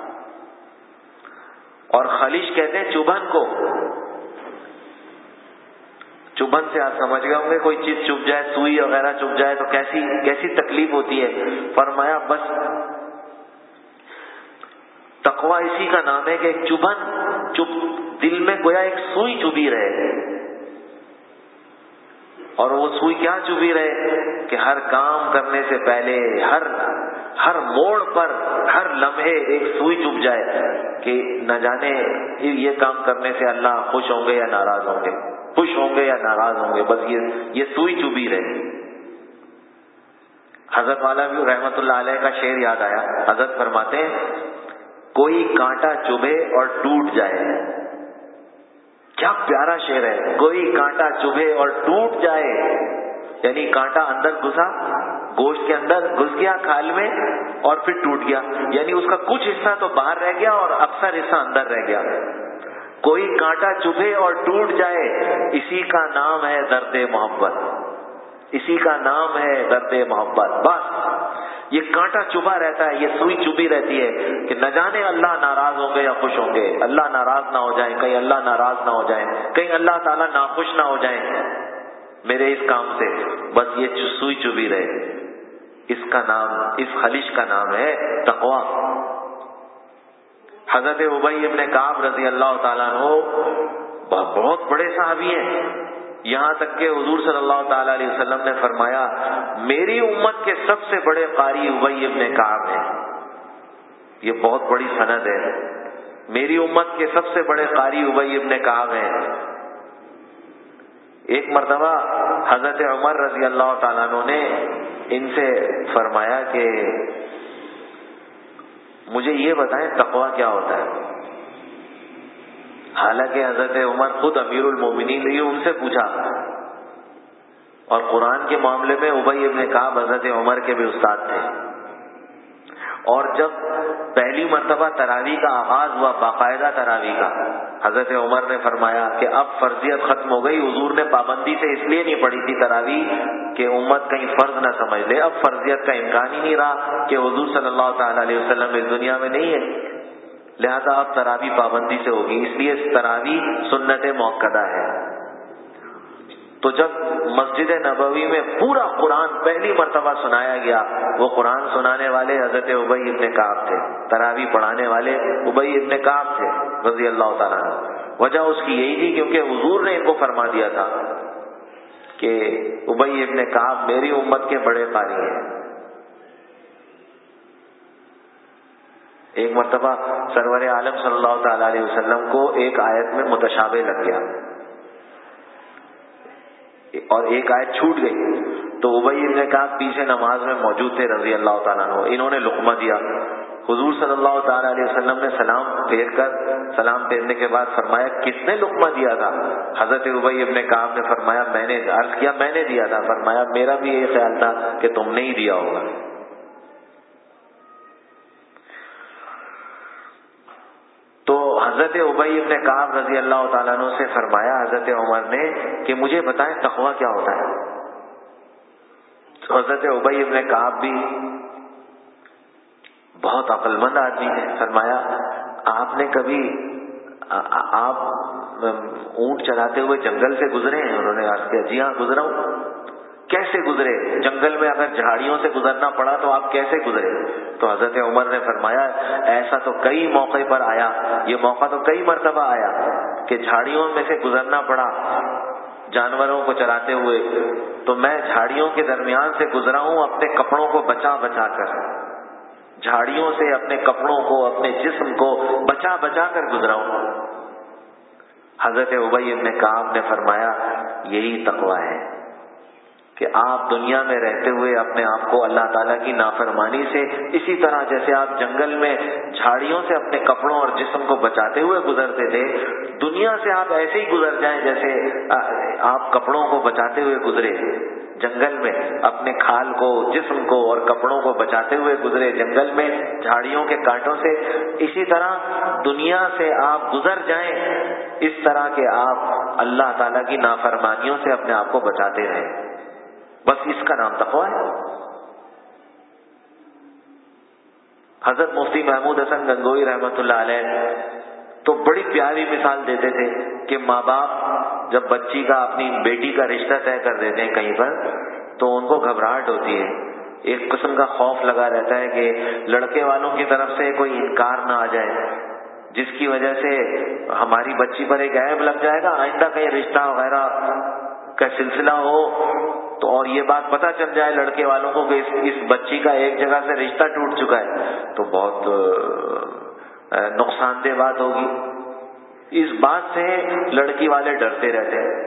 اور خلش کہتے ہیں چبھن کو. چبھن سے آپ سمجھ گئے ہوں گے, کوئی چیز چبھ جائے, سوئی وغیرہ چبھ جائے تو کیسی کیسی تکلیف ہوتی ہے. فرمایا بس تقویٰ اسی کا نام ہے کہ ایک چبھن چب دل میں گویا ایک سوئی چبھی رہے, اور وہ سوئی کیا چبھی رہے کہ ہر کام کرنے سے پہلے ہر ہر موڑ پر ہر لمحے ایک سوئی چبھ جائے کہ نہ جانے یہ کام کرنے سے اللہ خوش ہوں گے یا ناراض ہوں گے, خوش ہوں گے یا ناراض ہوں گے, بس یہ یہ سوئی چبھی رہے. حضرت والا بھی رحمت اللہ علیہ کا شعر یاد آیا. حضرت فرماتے ہیں کوئی کانٹا چبھے اور ٹوٹ جائے, کیا پیارا شعر ہے, کوئی کانٹا چبھے اور ٹوٹ جائے, یعنی کانٹا اندر گھسا, گوشت کے اندر گھس گیا کھال میں اور پھر ٹوٹ گیا, یعنی اس کا کچھ حصہ تو باہر رہ گیا اور اکثر حصہ اندر رہ گیا. کوئی کانٹا چبھے اور ٹوٹ جائے, اسی کا نام ہے درد محبت, اسی کا نام ہے درد محبت. بس یہ کانٹا چبھا رہتا ہے, یہ سوئی چبھی رہتی ہے کہ نہ جانے اللہ ناراض ہوں گے یا خوش ہوں گے, اللہ ناراض نہ ہو جائیں, کہیں اللہ ناراض نہ ہو جائیں, کہیں اللہ تعالیٰ ناخوش نہ ہو جائیں میرے اس کام سے. بس یہ سوئی چبھی رہے. اس کا نام, اس خلش کا نام ہے تقویٰ. حضرت ابی ابن کعب رضی اللہ تعالیٰ عنہ بہت بڑے صحابی ہیں, یہاں تک کہ حضور صلی اللہ تعالی علیہ وسلم نے فرمایا میری امت کے سب سے بڑے قاری ابی ابن کعب ہیں. یہ بہت بڑی سند ہے, میری امت کے سب سے بڑے قاری ابی ابن کعب ہیں. ایک مرتبہ حضرت عمر رضی اللہ تعالیٰ عنہ نے ان سے فرمایا کہ مجھے یہ بتائیں تقویٰ کیا ہوتا ہے. حالانکہ حضرت عمر خود امیر المومنین نے ان سے پوچھا, اور قرآن کے معاملے میں ابی ابن کعب حضرت عمر کے بھی استاد تھے. اور جب پہلی مرتبہ تراویح کا آغاز ہوا, باقاعدہ تراویح کا, حضرت عمر نے فرمایا کہ اب فرضیت ختم ہو گئی. حضور نے پابندی سے اس لیے نہیں پڑھی تھی تراویح کہ امت کہیں فرض نہ سمجھ لے, اب فرضیت کا امکان ہی نہیں رہا کہ حضور صلی اللہ تعالی علیہ وسلم اس دنیا میں نہیں ہے, لہذا اب تراویح پابندی سے ہوگی, اس لیے تراویح سنت موقدہ ہے. تو جب مسجد نبوی میں پورا قرآن پہلی مرتبہ سنایا گیا, وہ قرآن سنانے والے حضرت ابی ابن کعب تھے, تراویح پڑھانے والے ابی ابن کعب تھے رضی اللہ تعالیٰ عنہ. وجہ اس کی یہی تھی کیونکہ حضور نے ان کو فرما دیا تھا کہ ابی ابن کعب میری امت کے بڑے قاری ہیں. ایک مرتبہ سرور عالم صلی اللہ تعالی علیہ وسلم کو ایک آیت میں متشابہ لگ گیا اور ایک آیت چھوٹ گئی، تو ابی ابن کعب پیچھے نماز میں موجود تھے رضی اللہ تعالیٰ عنہ، انہوں نے لقمہ دیا. حضور صلی اللہ تعالی علیہ وسلم نے سلام پھیر کر سلام پھیرنے کے بعد فرمایا کس نے لقمہ دیا تھا؟ حضرت ابی ابن کعب نے فرمایا میں نے. عرض کیا میں نے دیا تھا؟ فرمایا میرا بھی یہ خیال تھا کہ تم نے ہی دیا ہوگا. تو حضرت ابی ابن کعب رضی اللہ تعالیٰ عنہ سے فرمایا حضرت عمر نے کہ مجھے بتائیں تقویٰ کیا ہوتا ہے. تو حضرت ابی ابن کعب بھی بہت عقل مند آدمی ہے. فرمایا آپ نے کبھی آپ اونٹ چلاتے ہوئے جنگل سے گزرے ہیں؟ انہوں نے عرض کیا جی ہاں گزرا ہوں. کیسے گزرے؟ جنگل میں اگر جھاڑیوں سے گزرنا پڑا تو آپ کیسے گزرے؟ تو حضرت عمر نے فرمایا ایسا تو کئی موقع پر آیا، یہ موقع تو کئی مرتبہ آیا کہ جھاڑیوں میں سے گزرنا پڑا جانوروں کو چراتے ہوئے، تو میں جھاڑیوں کے درمیان سے گزرا ہوں اپنے کپڑوں کو بچا بچا کر، جھاڑیوں سے اپنے کپڑوں کو اپنے جسم کو بچا بچا کر گزرا ہوں. حضرت ابی ابن کعب نے فرمایا یہی تقویٰ ہے کہ آپ دنیا میں رہتے ہوئے اپنے آپ کو اللہ تعالیٰ کی نافرمانی سے اسی طرح جیسے آپ جنگل میں جھاڑیوں سے اپنے کپڑوں اور جسم کو بچاتے ہوئے گزرتے تھے، دنیا سے آپ ایسے ہی گزر جائیں جیسے آپ کپڑوں کو بچاتے ہوئے گزرے. جنگل میں اپنے کھال کو، جسم کو اور کپڑوں کو بچاتے ہوئے گزرے جنگل میں جھاڑیوں کے کانٹوں سے، اسی طرح دنیا سے آپ گزر جائیں اس طرح کہ آپ اللہ تعالیٰ کی نافرمانیوں سے اپنے آپ کو بچاتے رہیں. بس اس کا نام تقویٰ ہے. حضرت مفتی محمود حسن گنگوئی رحمۃ اللہ علیہ تو بڑی پیاری مثال دیتے تھے کہ ماں باپ جب بچی کا اپنی بیٹی کا رشتہ طے کر دیتے ہیں کہیں پر تو ان کو گھبراہٹ ہوتی ہے، ایک قسم کا خوف لگا رہتا ہے کہ لڑکے والوں کی طرف سے کوئی انکار نہ آ جائے جس کی وجہ سے ہماری بچی پر ایک عیب لگ جائے گا، آئندہ کہیں رشتہ وغیرہ کا سلسلہ ہو تو اور یہ بات پتہ چل جائے لڑکے والوں کو کہ اس, اس بچی کا ایک جگہ سے رشتہ ٹوٹ چکا ہے تو بہت نقصان دہ بات ہوگی. اس بات سے لڑکی والے ڈرتے رہتے ہیں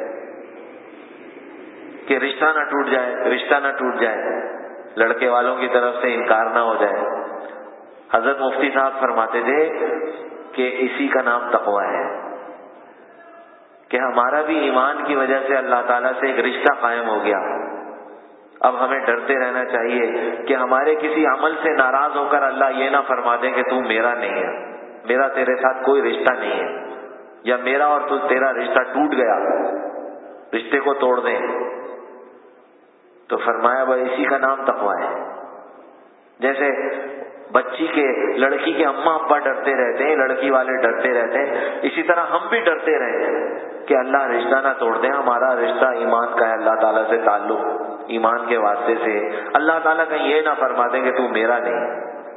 کہ رشتہ نہ ٹوٹ جائے، رشتہ نہ ٹوٹ جائے، لڑکے والوں کی طرف سے انکار نہ ہو جائے. حضرت مفتی صاحب فرماتے تھے کہ اسی کا نام تقویٰ ہے کہ ہمارا بھی ایمان کی وجہ سے اللہ تعالیٰ سے ایک رشتہ قائم ہو گیا. اب ہمیں ڈرتے رہنا چاہیے کہ ہمارے کسی عمل سے ناراض ہو کر اللہ یہ نہ فرما دے کہ تو میرا نہیں ہے، میرا تیرے ساتھ کوئی رشتہ نہیں ہے، یا میرا اور تو تیرا رشتہ ٹوٹ گیا، رشتے کو توڑ دیں. تو فرمایا وہ اسی کا نام تقویٰ ہے. جیسے بچی کے لڑکی کے اماں ابا ڈرتے رہتے ہیں، لڑکی والے ڈرتے رہتے ہیں، اسی طرح ہم بھی ڈرتے رہے کہ اللہ رشتہ نہ توڑ دیں. ہمارا رشتہ ایمان کا ہے، اللہ تعالیٰ سے تعلق ایمان کے واسطے سے، اللہ تعالیٰ کہیں یہ نہ فرما دیں کہ تو میرا نہیں.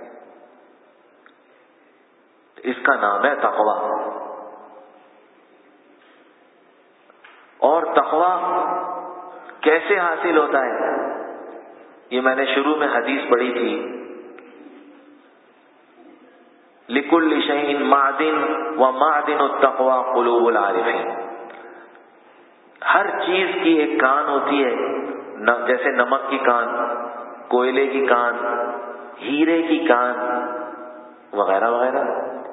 اس کا نام ہے تقویٰ. اور تقویٰ کیسے حاصل ہوتا ہے؟ یہ میں نے شروع میں حدیث پڑھی تھی، لِكُلِّ شَيْءٍ مَعْدِنٌ وَمَعْدِنُ التَّقْوَى قُلُوبُ الْعَارِفِينَ. ہر چیز کی ایک کان ہوتی ہے، جیسے نمک کی کان، کوئلے کی کان، ہیرے کی کان وغیرہ وغیرہ،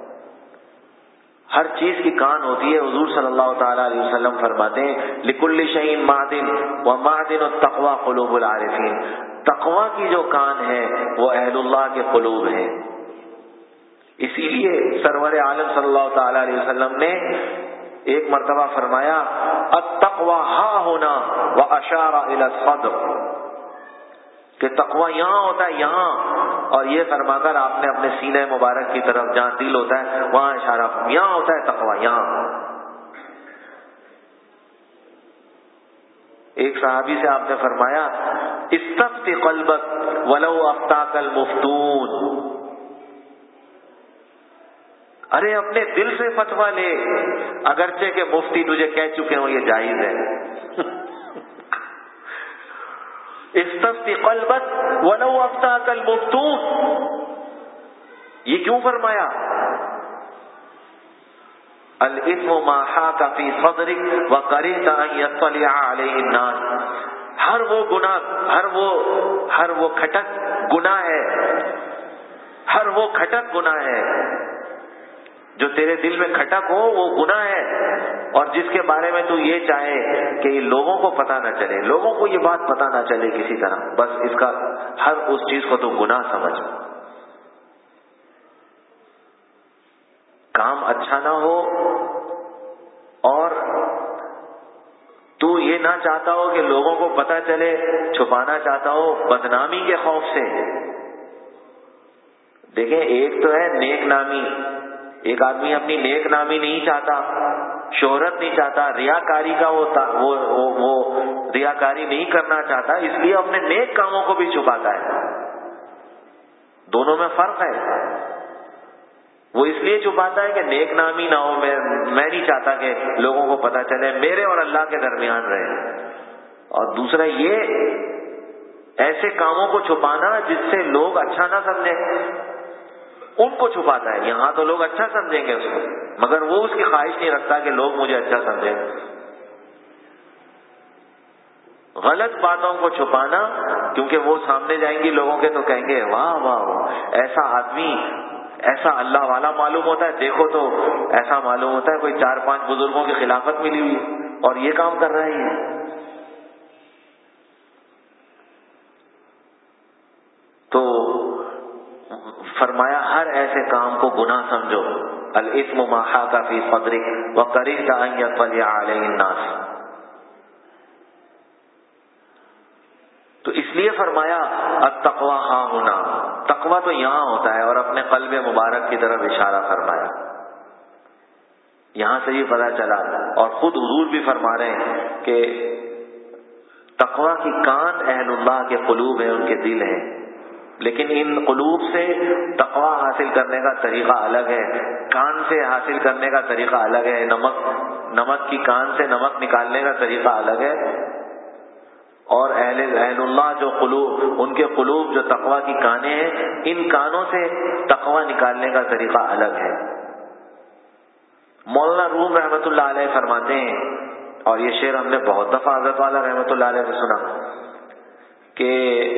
ہر چیز کی کان ہوتی ہے. حضور صلی اللہ تعالی علیہ وسلم فرماتے ہیں لِكُلِّ شَيْءٍ مَعْدِنٌ وَمَعْدِنُ التَّقْوَى قُلُوبُ الْعَارِفِينَ. تقویٰ کی جو کان ہے وہ اہل اللہ کے قلوب ہیں. اسی لیے سرور عالم صلی اللہ تعالی علیہ وسلم نے ایک مرتبہ فرمایا التقویٰ ہا ہونا واشار الی الصدر، کہ تقویٰ یہاں ہوتا ہے یہاں، اور یہ فرما کر آپ نے اپنے سینے مبارک کی طرف جہاں دل ہوتا ہے وہاں اشارہ فرمایا، یہاں ہوتا ہے تقویٰ یہاں. ایک صحابی سے آپ نے فرمایا استفت قلبک ولو افتاک المفتون، ارے اپنے دل سے فتویٰ لے اگرچہ کہ مفتی تجھے کہہ چکے ہوں یہ جائز ہے. استفت قلبک ولو افتاک المفتون، یہ کیوں کیوں فرمایا الاثم ما حاک فی صدرک وکرہت ان یطلع علیہ الناس، ہر وہ گناہ ہر وہ ہر وہ کھٹک گناہ ہے ہر وہ کھٹک گناہ ہے جو تیرے دل میں کھٹک ہو، وہ گناہ ہے، اور جس کے بارے میں تو یہ چاہے کہ یہ لوگوں کو پتہ نہ چلے، لوگوں کو یہ بات پتہ نہ چلے کسی طرح، بس اس کا ہر اس چیز کو تو گناہ سمجھ، کام اچھا نہ ہو اور تو یہ نہ چاہتا ہو کہ لوگوں کو پتہ چلے، چھپانا چاہتا ہو بدنامی کے خوف سے۔ دیکھیں ایک تو ہے نیک نامی، ایک آدمی اپنی نیک نامی نہیں چاہتا، شہرت نہیں چاہتا، ریاکاری کا وہ وہ, وہ, وہ ریاکاری نہیں کرنا چاہتا، اس لیے اپنے نیک کاموں کو بھی چھپاتا ہے، دونوں میں فرق ہے۔ وہ اس لیے چھپاتا ہے کہ نیک نامی نہ ہو، میں میں نہیں چاہتا کہ لوگوں کو پتہ چلے، میرے اور اللہ کے درمیان رہے، اور دوسرا یہ ایسے کاموں کو چھپانا جس سے لوگ اچھا نہ سمجھیں، ان کو چھپاتا ہے۔ یہاں تو لوگ اچھا سمجھیں گے اس کو، مگر وہ اس کی خواہش نہیں رکھتا کہ لوگ مجھے اچھا سمجھیں۔ غلط باتوں کو چھپانا، کیونکہ وہ سامنے جائیں گی لوگوں کے تو کہیں گے واہ واہ واہ ایسا آدمی ایسا اللہ والا معلوم ہوتا ہے، دیکھو تو ایسا معلوم ہوتا ہے کوئی چار پانچ بزرگوں کی خلافت ملی ہوئی اور یہ کام کر رہا ہے۔ تو فرمایا ہر ایسے کام کو گناہ سمجھو، الاثم ما حاک فی صدرک وکرہت ان یطلع علیہ الناس۔ تو اس لیے فرمایا التقوی ہاں ہونا، تقوی تو یہاں ہوتا ہے، اور اپنے قلب مبارک کی طرف اشارہ فرمایا۔ یہاں سے یہ پتہ چلا، اور خود حضور بھی فرما رہے ہیں کہ تقوی کی کان اہل اللہ کے قلوب ہیں، ان کے دل ہیں، لیکن ان قلوب سے تقوی حاصل کرنے کا طریقہ الگ ہے، کان سے حاصل کرنے کا طریقہ الگ ہے، نمک نمک کی کان سے نمک نکالنے کا طریقہ الگ ہے، اور اہل اہل اللہ جو قلوب، ان کے قلوب جو تقوی کی کانیں ہیں، ان کانوں سے تقوی نکالنے کا طریقہ الگ ہے۔ مولانا روم رحمۃ اللہ علیہ فرماتے ہیں، اور یہ شعر ہم نے بہت دفعہ حضرت والا رحمۃ اللہ علیہ سے سنا کہ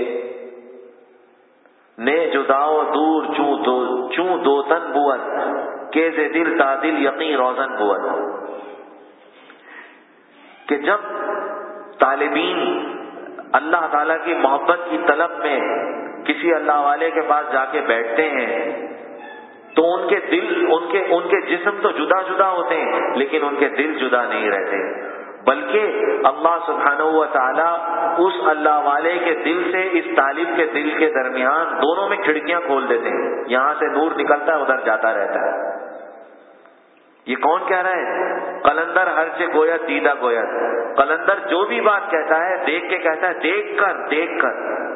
نے جداؤ دور چوں دو چوں دو تن بود کے ز دل تا دل یقین روزن بود، کہ جب طالبین اللہ تعالیٰ کی محبت کی طلب میں کسی اللہ والے کے پاس جا کے بیٹھتے ہیں تو ان کے دل ان کے ان کے جسم تو جدا جدا ہوتے ہیں، لیکن ان کے دل جدا نہیں رہتے، بلکہ اللہ سبحانہ و تعالیٰ اس اللہ والے کے دل سے اس طالب کے دل کے درمیان دونوں میں کھڑکیاں کھول دیتے ہیں، یہاں سے نور نکلتا ہے ادھر جاتا رہتا ہے۔ یہ کون کہہ رہا ہے؟ قلندر ہر سے گویت دیدہ گویت، قلندر جو بھی بات کہتا ہے دیکھ کے کہتا ہے، دیکھ کر دیکھ کر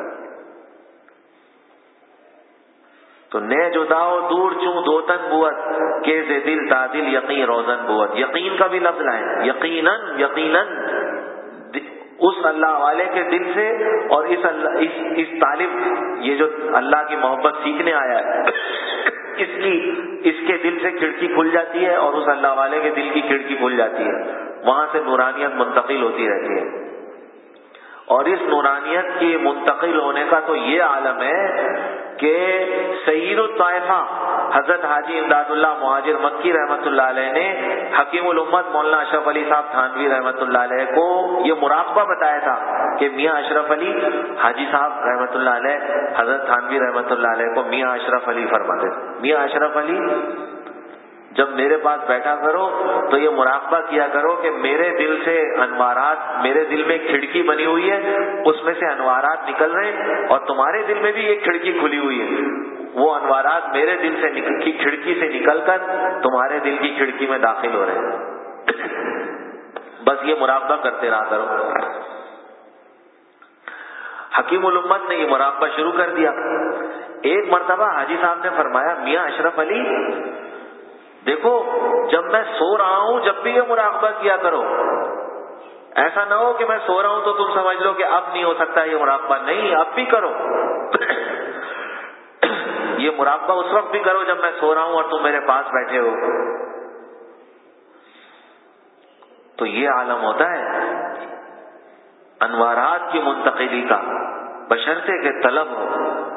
تو نے جداؤ دور چوں دو تن بود کے ز دل تا دل یقین روزن بود، یقین کا بھی لفظ لائیں، یقیناً یقیناً اس اللہ والے کے دل سے، اور اس اللہ اس, اس طالب یہ جو اللہ کی محبت سیکھنے آیا ہے اس کی اس کے دل سے کھڑکی کھل جاتی ہے، اور اس اللہ والے کے دل کی کھڑکی کھل جاتی ہے، وہاں سے نورانیت منتقل ہوتی رہتی ہے، اور اس نورانیت کی منتقل ہونے کا تو یہ عالم ہے کہ سید الطائفہ حضرت حاجی امداد اللہ مہاجر مکی رحمۃ اللہ علیہ نے حکیم الامت مولانا اشرف علی صاحب تھانوی رحمۃ اللہ علیہ کو یہ مراقبہ بتایا تھا کہ میاں اشرف علی، حاجی صاحب رحمۃ اللہ علیہ حضرت تھانوی رحمۃ اللہ علیہ کو میاں اشرف علی فرماتے تھے، میاں اشرف علی جب میرے پاس بیٹھا کرو تو یہ مراقبہ کیا کرو کہ میرے دل سے انوارات، میرے دل میں ایک کھڑکی بنی ہوئی ہے، اس میں سے انوارات نکل رہے ہیں، اور تمہارے دل میں بھی ایک کھڑکی کھلی ہوئی ہے، وہ انوارات میرے دل سے نکل کی کھڑکی سے نکل کر تمہارے دل کی کھڑکی میں داخل ہو رہے ہیں۔ بس یہ مراقبہ کرتے رہا کرو۔ حکیم الامت نے یہ مراقبہ شروع کر دیا۔ ایک مرتبہ حاجی صاحب نے فرمایا، میاں اشرف علی دیکھو جب میں سو رہا ہوں جب بھی یہ مراقبہ کیا کرو، ایسا نہ ہو کہ میں سو رہا ہوں تو تم سمجھ لو کہ اب نہیں ہو سکتا یہ مراقبہ، نہیں اب بھی کرو۔ یہ مراقبہ اس وقت بھی کرو جب میں سو رہا ہوں اور تم میرے پاس بیٹھے ہو. تو یہ عالم ہوتا ہے انوارات کی منتقلی کا، بشرطے کہ طلب ہو.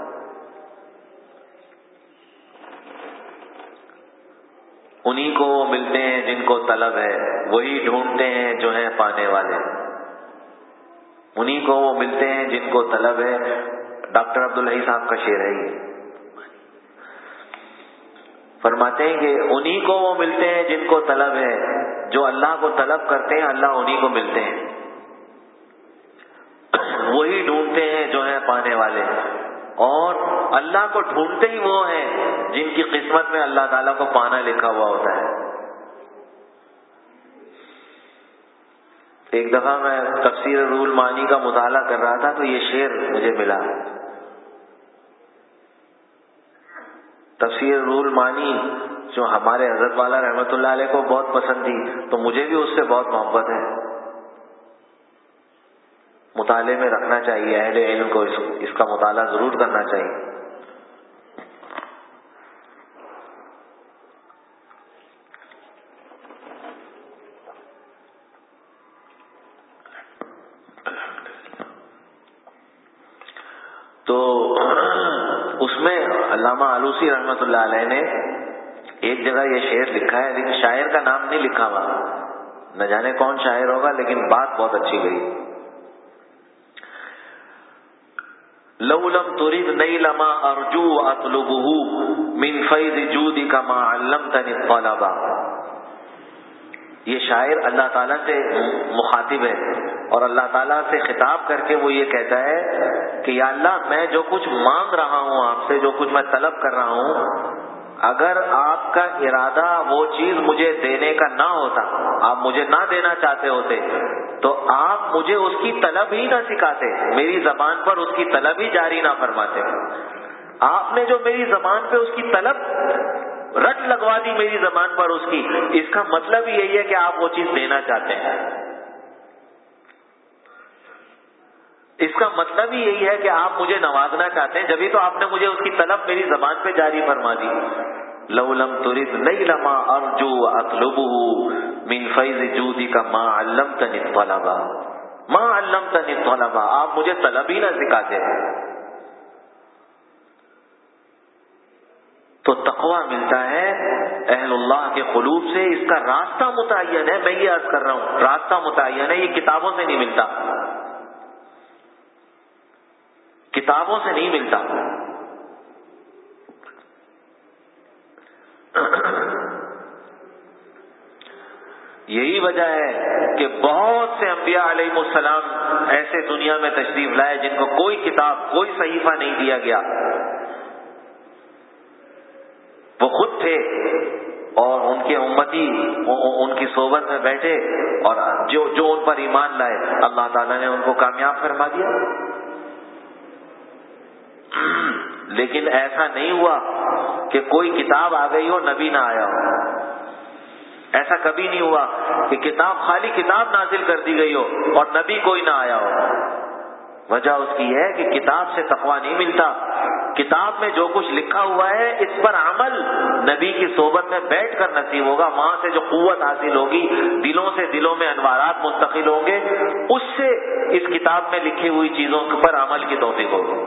انہی کو وہ ملتے ہیں جن کو طلب ہے، وہی ڈھونڈتے ہیں جو ہیں پانے والے. انہی کو وہ ملتے ہیں جن کو طلب ہے. ڈاکٹر عبدالحی صاحب کا شعر ہے یہ. فرماتے ہیں کہ انہی کو وہ ملتے ہیں جن کو طلب ہے، جو اللہ کو طلب کرتے ہیں اللہ انہی کو ملتے ہیں. وہی ڈھونڈتے ہیں جو ہیں پانے والے، اور اللہ کو ڈھونڈتے ہی وہ ہیں جن کی قسمت میں اللہ تعالیٰ کو پانا لکھا ہوا ہوتا ہے. ایک دفعہ میں تفسیر روح المعانی کا مطالعہ کر رہا تھا تو یہ شعر مجھے ملا. تفسیر روح المعانی جو ہمارے حضرت والا رحمۃ اللہ علیہ کو بہت پسند تھی، تو مجھے بھی اس سے بہت محبت ہے. مطالعے میں رکھنا چاہیے، اہل علم کو اس, اس کا مطالعہ ضرور کرنا چاہیے. تو اس میں علامہ آلوسی رحمۃ اللہ علیہ نے ایک جگہ یہ شعر لکھا ہے، لیکن شاعر کا نام نہیں لکھا ہوا، نہ جانے کون شاعر ہوگا، لیکن بات بہت اچھی گئی. لو لم ترد نیل ما ارجو اطلبه من فیض جودک ما علمتنی الطلبا. یہ شاعر اللہ تعالیٰ سے مخاطب ہے اور اللہ تعالیٰ سے خطاب کر کے وہ یہ کہتا ہے کہ یا اللہ میں جو کچھ مانگ رہا ہوں آپ سے، جو کچھ میں طلب کر رہا ہوں، اگر آپ کا ارادہ وہ چیز مجھے دینے کا نہ ہوتا، آپ مجھے نہ دینا چاہتے ہوتے، تو آپ مجھے اس کی طلب ہی نہ سکھاتے، میری زبان پر اس کی طلب ہی جاری نہ فرماتے. آپ نے جو میری زبان پہ اس کی طلب رٹ لگوا دی میری زبان پر اس کی، اس کا مطلب ہی یہی ہے کہ آپ وہ چیز دینا چاہتے ہیں. اس کا مطلب ہی یہی ہے کہ آپ مجھے نوازنا چاہتے ہیں، جبھی تو آپ نے مجھے اس کی طلب میری زبان پہ جاری فرما دی. لو لم ترد نیل ما ارجو اطلبه من فیض جودک ما علمتنی الطلبا ما علمتنی الطلبا. آپ مجھے طلب ہی نہ سکھاتے. تو تقویٰ ملتا ہے اہل اللہ کے قلوب سے، اس کا راستہ متعین ہے. میں یہ عرض کر رہا ہوں راستہ متعین ہے، یہ کتابوں سے نہیں ملتا، کتابوں سے نہیں ملتا. یہی وجہ ہے کہ بہت سے انبیاء علیہ السلام ایسے دنیا میں تشریف لائے جن کو کوئی کتاب، کوئی صحیفہ نہیں دیا گیا. وہ خود تھے اور ان کے امتی ان کی صحبت میں بیٹھے، اور جو جو ان پر ایمان لائے اللہ تعالیٰ نے ان کو کامیاب فرما دیا. لیکن ایسا نہیں ہوا کہ کوئی کتاب آ گئی ہو نبی نہ آیا ہو. ایسا کبھی نہیں ہوا کہ کتاب خالی کتاب نازل کر دی گئی ہو اور نبی کوئی نہ آیا ہو. وجہ اس کی ہے کہ کتاب سے تقویٰ نہیں ملتا. کتاب میں جو کچھ لکھا ہوا ہے اس پر عمل نبی کی صحبت میں بیٹھ کر نصیب ہوگا. وہاں سے جو قوت حاصل ہوگی، دلوں سے دلوں میں انوارات منتقل ہوں گے، اس سے اس کتاب میں لکھی ہوئی چیزوں پر عمل کی توفیق ہوگی.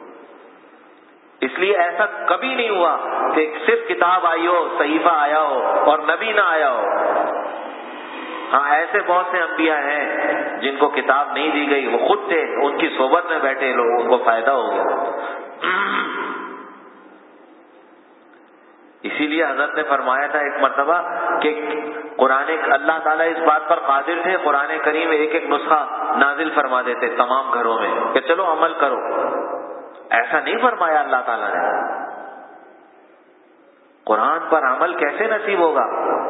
اس لیے ایسا کبھی نہیں ہوا کہ صرف کتاب آئی ہو، صحیفہ آیا ہو اور نبی نہ آیا ہو. ہاں ایسے بہت سے انبیاء ہیں جن کو کتاب نہیں دی گئی، وہ خود تھے، ان کی صحبت میں بیٹھے لوگ، ان کو فائدہ ہو گیا. اسی لیے حضرت نے فرمایا تھا ایک مرتبہ کہ قرآن، اللہ تعالیٰ اس بات پر قادر تھے قرآن کریم ایک ایک نسخہ نازل فرما دیتے تمام گھروں میں کہ چلو عمل کرو. ایسا نہیں فرمایا اللہ تعالیٰ نے. قرآن پر عمل کیسے نصیب ہوگا؟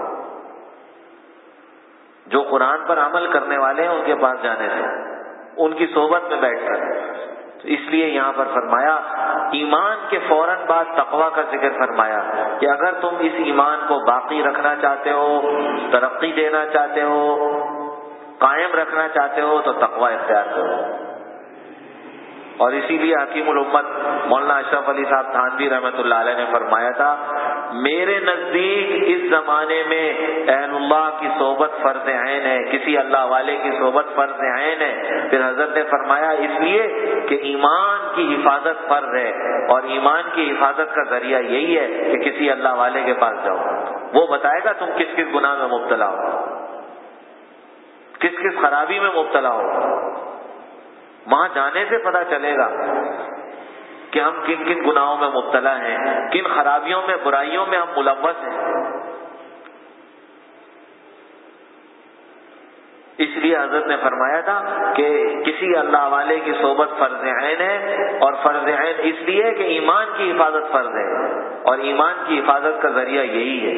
جو قرآن پر عمل کرنے والے ہیں ان کے پاس جانے سے، ان کی صحبت میں بیٹھ کر. اس لیے یہاں پر فرمایا ایمان کے فوراً بعد تقویٰ کا ذکر فرمایا کہ اگر تم اس ایمان کو باقی رکھنا چاہتے ہو، ترقی دینا چاہتے ہو، قائم رکھنا چاہتے ہو تو تقویٰ اختیار کرو. اور اسی لیے حکیم الامت مولانا اشرف علی صاحب تھانوی رحمۃ اللہ علیہ نے فرمایا تھا، میرے نزدیک اس زمانے میں اہل اللہ کی صحبت فرض عین ہے، کسی اللہ والے کی صحبت فرض عین ہے۔ پھر حضرت نے فرمایا اس لیے کہ ایمان کی حفاظت فرض ہے، اور ایمان کی حفاظت کا ذریعہ یہی ہے کہ کسی اللہ والے کے پاس جاؤ، وہ بتائے گا تم کس کس گناہ میں مبتلا ہو، کس کس خرابی میں مبتلا ہو۔ وہاں جانے سے پتہ چلے گا کہ ہم کن کن گناہوں میں مبتلا ہیں، کن خرابیوں میں، برائیوں میں ہم ملوث ہیں۔ اس لیے حضرت نے فرمایا تھا کہ کسی اللہ والے کی صحبت فرض عین ہے، اور فرض عین اس لیے کہ ایمان کی حفاظت فرض ہے، اور ایمان کی حفاظت کا ذریعہ یہی ہے۔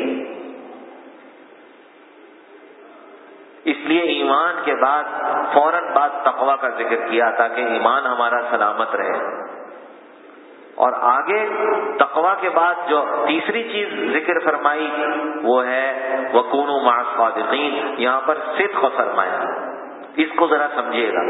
اس لیے ایمان کے بعد فوراً بعد تقویٰ کا ذکر کیا تاکہ ایمان ہمارا سلامت رہے، اور آگے تقویٰ کے بعد جو تیسری چیز ذکر فرمائی وہ ہے وَكُونُوا مَعَ الصَّادِقِينَ۔ یہاں پر صدق فرمایا، اس کو ذرا سمجھیے گا۔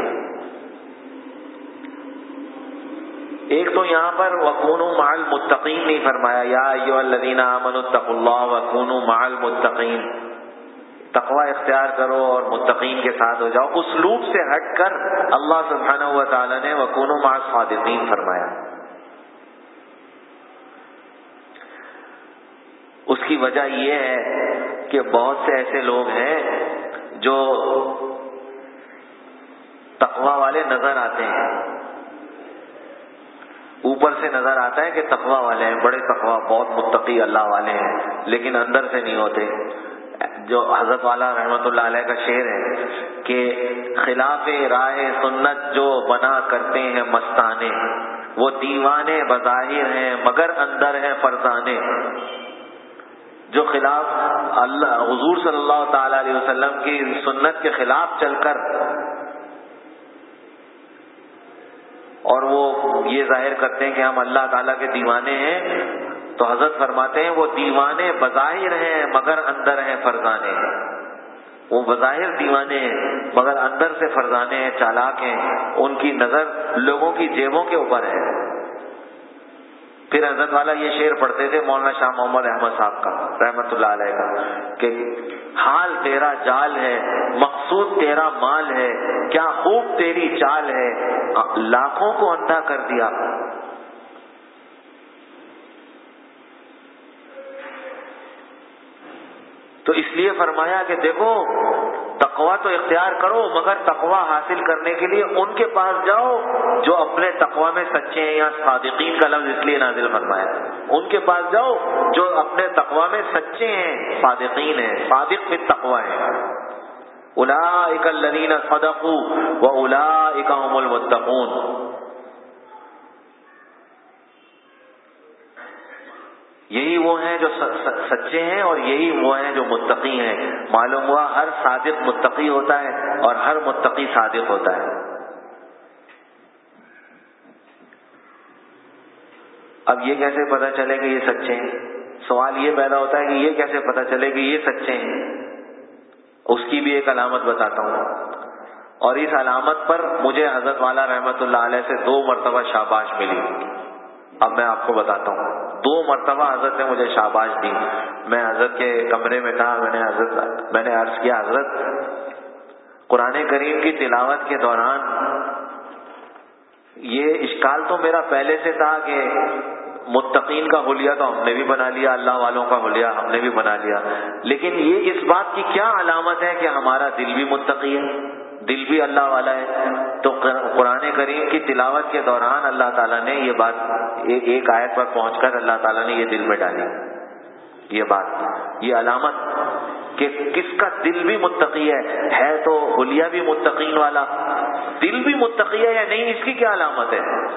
ایک تو یہاں پر وَكُونُوا مَعَ الْمُتَّقِينَ نہیں فرمایا، یا ایھا الذین آمنوا اتقوا اللہ وَكُونُوا مَعَ الْمُتَّقِينَ، تقوی اختیار کرو اور متقین کے ساتھ ہو جاؤ۔ اسلوب سے ہٹ کر اللہ سبحانہ و تعالی نے وَكُونُوا مَعَ الصَّادِقِينَ فرمایا۔ اس کی وجہ یہ ہے کہ بہت سے ایسے لوگ ہیں جو تقوی والے نظر آتے ہیں، اوپر سے نظر آتا ہے کہ تقوی والے ہیں، بڑے تقوی، بہت متقی اللہ والے ہیں، لیکن اندر سے نہیں ہوتے۔ جو حضرت والا رحمۃ اللہ علیہ کا شعر ہے کہ خلاف راہ سنت جو بنا کرتے ہیں مستانے، وہ دیوانے بظاہر ہیں مگر اندر ہیں فرزانے۔ جو خلاف اللہ حضور صلی اللہ تعالی علیہ وسلم کی سنت کے خلاف چل کر اور وہ یہ ظاہر کرتے ہیں کہ ہم اللہ تعالیٰ کے دیوانے ہیں، تو حضرت فرماتے ہیں وہ دیوانے بظاہر ہیں مگر اندر ہیں فرزانے۔ وہ بظاہر دیوانے ہیں مگر اندر سے فرزانے ہیں، چالاک ہیں، ان کی نظر لوگوں کی جیبوں کے اوپر ہے۔ پھر حضرت والا یہ شعر پڑھتے تھے مولانا شاہ محمد احمد صاحب کا رحمۃ اللہ علیہ کا کہ حال تیرا جال ہے، مقصود تیرا مال ہے، کیا خوب تیری چال ہے، لاکھوں کو اندھا کر دیا۔ تو اس لیے فرمایا کہ دیکھو تقویٰ تو اختیار کرو، مگر تقویٰ حاصل کرنے کے لیے ان کے پاس جاؤ جو اپنے تقویٰ میں سچے ہیں۔ یہاں صادقین کا لفظ اس لیے نازل فرمایا، ان کے پاس جاؤ جو اپنے تقویٰ میں سچے ہیں، صادقین ہیں، صادق فی التقویٰ ہیں۔ اولئک الذین صدقوا واولئک هم المتقون۔ یہی وہ ہیں جو سچے ہیں اور یہی وہ ہیں جو متقی ہیں۔ معلوم ہوا ہر صادق متقی ہوتا ہے اور ہر متقی صادق ہوتا ہے۔ اب یہ کیسے پتہ چلے کہ یہ سچے ہیں؟ سوال یہ پیدا ہوتا ہے کہ یہ کیسے پتہ چلے کہ یہ سچے ہیں؟ اس کی بھی ایک علامت بتاتا ہوں، اور اس علامت پر مجھے حضرت والا رحمۃ اللہ علیہ سے دو مرتبہ شاباش ملی۔ اب میں آپ کو بتاتا ہوں، دو مرتبہ حضرت نے مجھے شاباش دی۔ میں حضرت کے کمرے میں تھا، میں نے حضرت میں نے عرض کیا حضرت قرآن کریم کی تلاوت کے دوران یہ اشکال تو میرا پہلے سے تھا کہ متقین کا حلیہ تو ہم نے بھی بنا لیا، اللہ والوں کا حلیہ ہم نے بھی بنا لیا، لیکن یہ اس بات کی کیا علامت ہے کہ ہمارا دل بھی متقی ہے، دل بھی اللہ والا ہے؟ تو قرآن کریم کی تلاوت کے دوران اللہ تعالیٰ نے یہ بات ایک آیت پر پہنچ کر اللہ تعالیٰ نے یہ دل میں ڈالی، یہ بات، یہ علامت کہ کس کا دل بھی متقی ہے۔ ہے تو حلیہ بھی متقین والا، دل بھی متقی ہے یا نہیں، اس کی کیا علامت ہے؟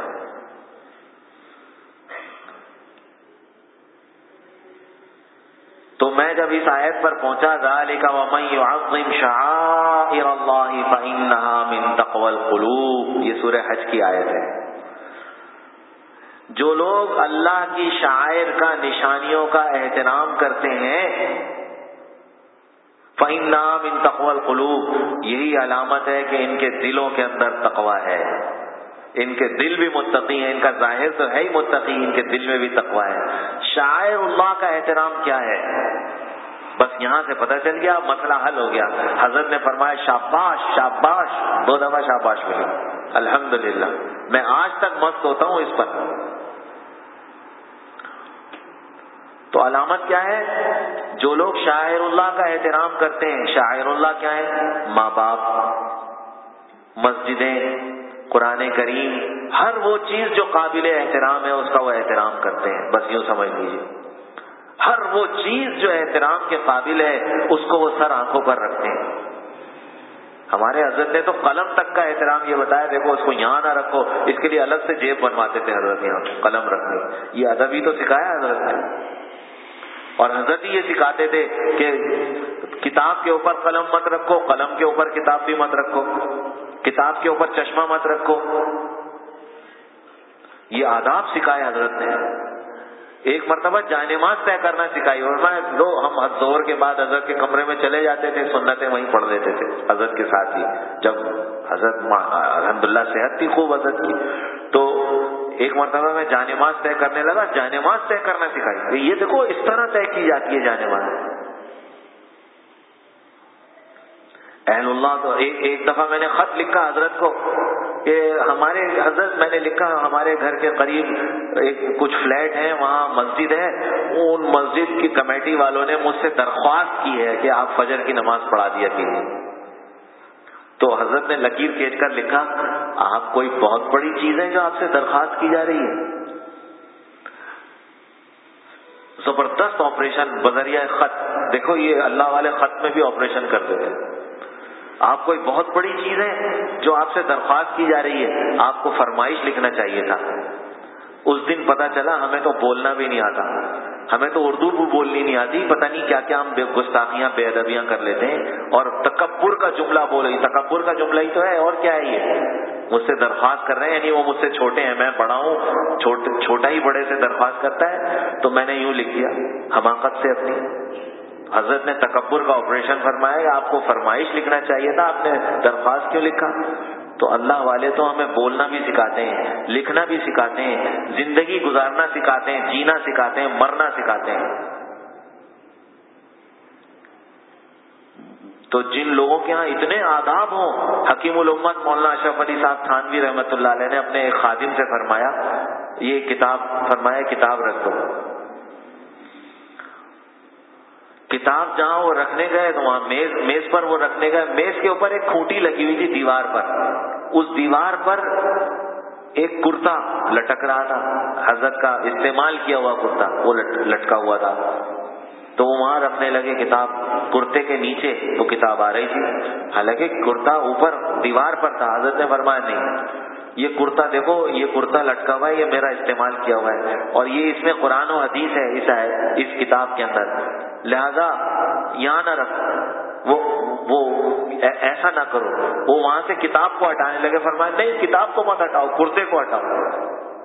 تو میں جب اس آیت پر پہنچا ذالک ومن یعظم شعائر اللہ فإنها من تقوی القلوب، یہ سورہ حج کی آیت ہے۔ جو لوگ اللہ کی شعائر کا، نشانیوں کا احترام کرتے ہیں، فإنها من تقوی القلوب، یہی علامت ہے کہ ان کے دلوں کے اندر تقوی ہے۔ ان کے دل بھی متقی ہیں، ان کا ظاہر تو ہے ہی متقی، ان کے دل میں بھی تقوی ہے۔ شاعر اللہ کا احترام کیا ہے؟ بس یہاں سے پتہ چل گیا، مسئلہ حل ہو گیا۔ حضرت نے فرمایا شاباش شاباش، دو دفعہ شاباش ملی، الحمدللہ، میں آج تک مست ہوتا ہوں اس پر۔ تو علامت کیا ہے؟ جو لوگ شاعر اللہ کا احترام کرتے ہیں، شاعر اللہ کیا ہے؟ ماں باپ، مسجدیں، قرآن کریم، ہر وہ چیز جو قابل احترام ہے اس کا وہ احترام کرتے ہیں، بس یوں سمجھ لیجیے۔ ہر وہ چیز جو احترام کے قابل ہے اس کو وہ سر آنکھوں پر رکھتے ہیں۔ ہمارے حضرت نے تو قلم تک کا احترام یہ بتایا، دیکھو اس کو یہاں نہ رکھو، اس کے لیے الگ سے جیب بنواتے تھے حضرت یہاں قلم رکھنے۔ یہ ادب ہی تو سکھایا حضرت نے، اور حضرت ہی یہ سکھاتے تھے کہ کتاب کے اوپر قلم مت رکھو، قلم کے اوپر کتاب بھی مت رکھو، کتاب کے اوپر چشمہ مت رکھو۔ یہ آداب سکھائے حضرت نے۔ ایک مرتبہ جائنماز طے کرنا سکھائی، اور میں لو ہم ظہر کے بعد حضرت کے کمرے میں چلے جاتے تھے، سنتیں وہیں پڑھ لیتے تھے حضرت کے ساتھ ہی، جب حضرت الحمدللہ صحت تھی خوب حضرت کی۔ تو ایک مرتبہ میں جائنماز طے کرنے لگا، جائنماز طے کرنا سکھائی، یہ دیکھو اس طرح طے کی جاتی ہے جائنماز۔ اہل اللہ تو ایک ایک دفعہ میں نے خط لکھا حضرت کو کہ ہمارے حضرت، میں نے لکھا ہمارے گھر کے قریب ایک کچھ فلیٹ ہیں، وہاں مسجد ہے، ان مسجد کی کمیٹی والوں نے مجھ سے درخواست کی ہے کہ آپ فجر کی نماز پڑھا دیا کیجیے۔ تو حضرت نے لکیر کھینچ کر لکھا، آپ کوئی بہت بڑی چیز ہے جو آپ سے درخواست کی جا رہی ہے؟ زبردست آپریشن بذریعہ خط، دیکھو یہ اللہ والے خط میں بھی آپریشن کر دیتے۔ آپ کوئی بہت بڑی چیز ہے جو آپ سے درخواست کی جا رہی ہے، آپ کو فرمائش لکھنا چاہیے تھا۔ اس دن پتا چلا ہمیں تو بولنا بھی نہیں آتا، ہمیں تو اردو بھی بولنی نہیں آتی، پتہ نہیں کیا کیا ہم بے گستاخیاں بے ادبیاں کر لیتے ہیں، اور تکبر کا جملہ بول رہی، تکبر کا جملہ ہی تو ہے، اور کیا ہے یہ؟ مجھ سے درخواست کر رہے ہیں، یعنی وہ مجھ سے چھوٹے ہیں، میں بڑا ہوں، چھوٹا ہی بڑے سے درخواست کرتا ہے۔ تو میں نے یوں لکھ دیا حماقت سے اپنی۔ حضرت نے تکبر کا آپریشن فرمایا، آپ کو فرمائش لکھنا چاہیے تھا، آپ نے درخواست کیوں لکھا؟ تو اللہ والے تو ہمیں بولنا بھی سکھاتے ہیں، لکھنا بھی سکھاتے ہیں، زندگی گزارنا سکھاتے ہیں، جینا سکھاتے ہیں، مرنا سکھاتے ہیں۔ تو جن لوگوں کے ہاں اتنے آداب ہوں، حکیم الامت مولانا اشرف علی صاحب تھانوی رحمۃ اللہ علیہ نے اپنے ایک خادم سے فرمایا، یہ کتاب فرمایا کتاب رکھ دو۔ کتاب جہاں وہ رکھنے گئے تو وہاں میز میز پر وہ رکھنے گئے، میز کے اوپر ایک کھوٹی لگی ہوئی تھی دیوار پر، اس دیوار پر ایک کرتا لٹک رہا تھا، حضرت کا استعمال کیا ہوا کرتا وہ لٹکا ہوا تھا۔ تو وہ وہاں رکھنے لگے کتاب، کرتے کے نیچے وہ کتاب آ رہی تھی، حالانکہ کرتا اوپر دیوار پر تھا۔ حضرت نے فرمایا نہیں، یہ کرتا دیکھو، یہ کرتا لٹکا ہوا ہے، یہ میرا استعمال کیا ہوا ہے، اور یہ اس میں قرآن و حدیث ہے اس ہے اس کتاب کے اندر، لہذا یہاں نہ رکھ، وہ وہ ایسا نہ کرو۔ وہ وہاں سے کتاب کو ہٹانے لگے، فرمایا نہیں کتاب کو مت ہٹاؤ، کرتے کو ہٹاؤ۔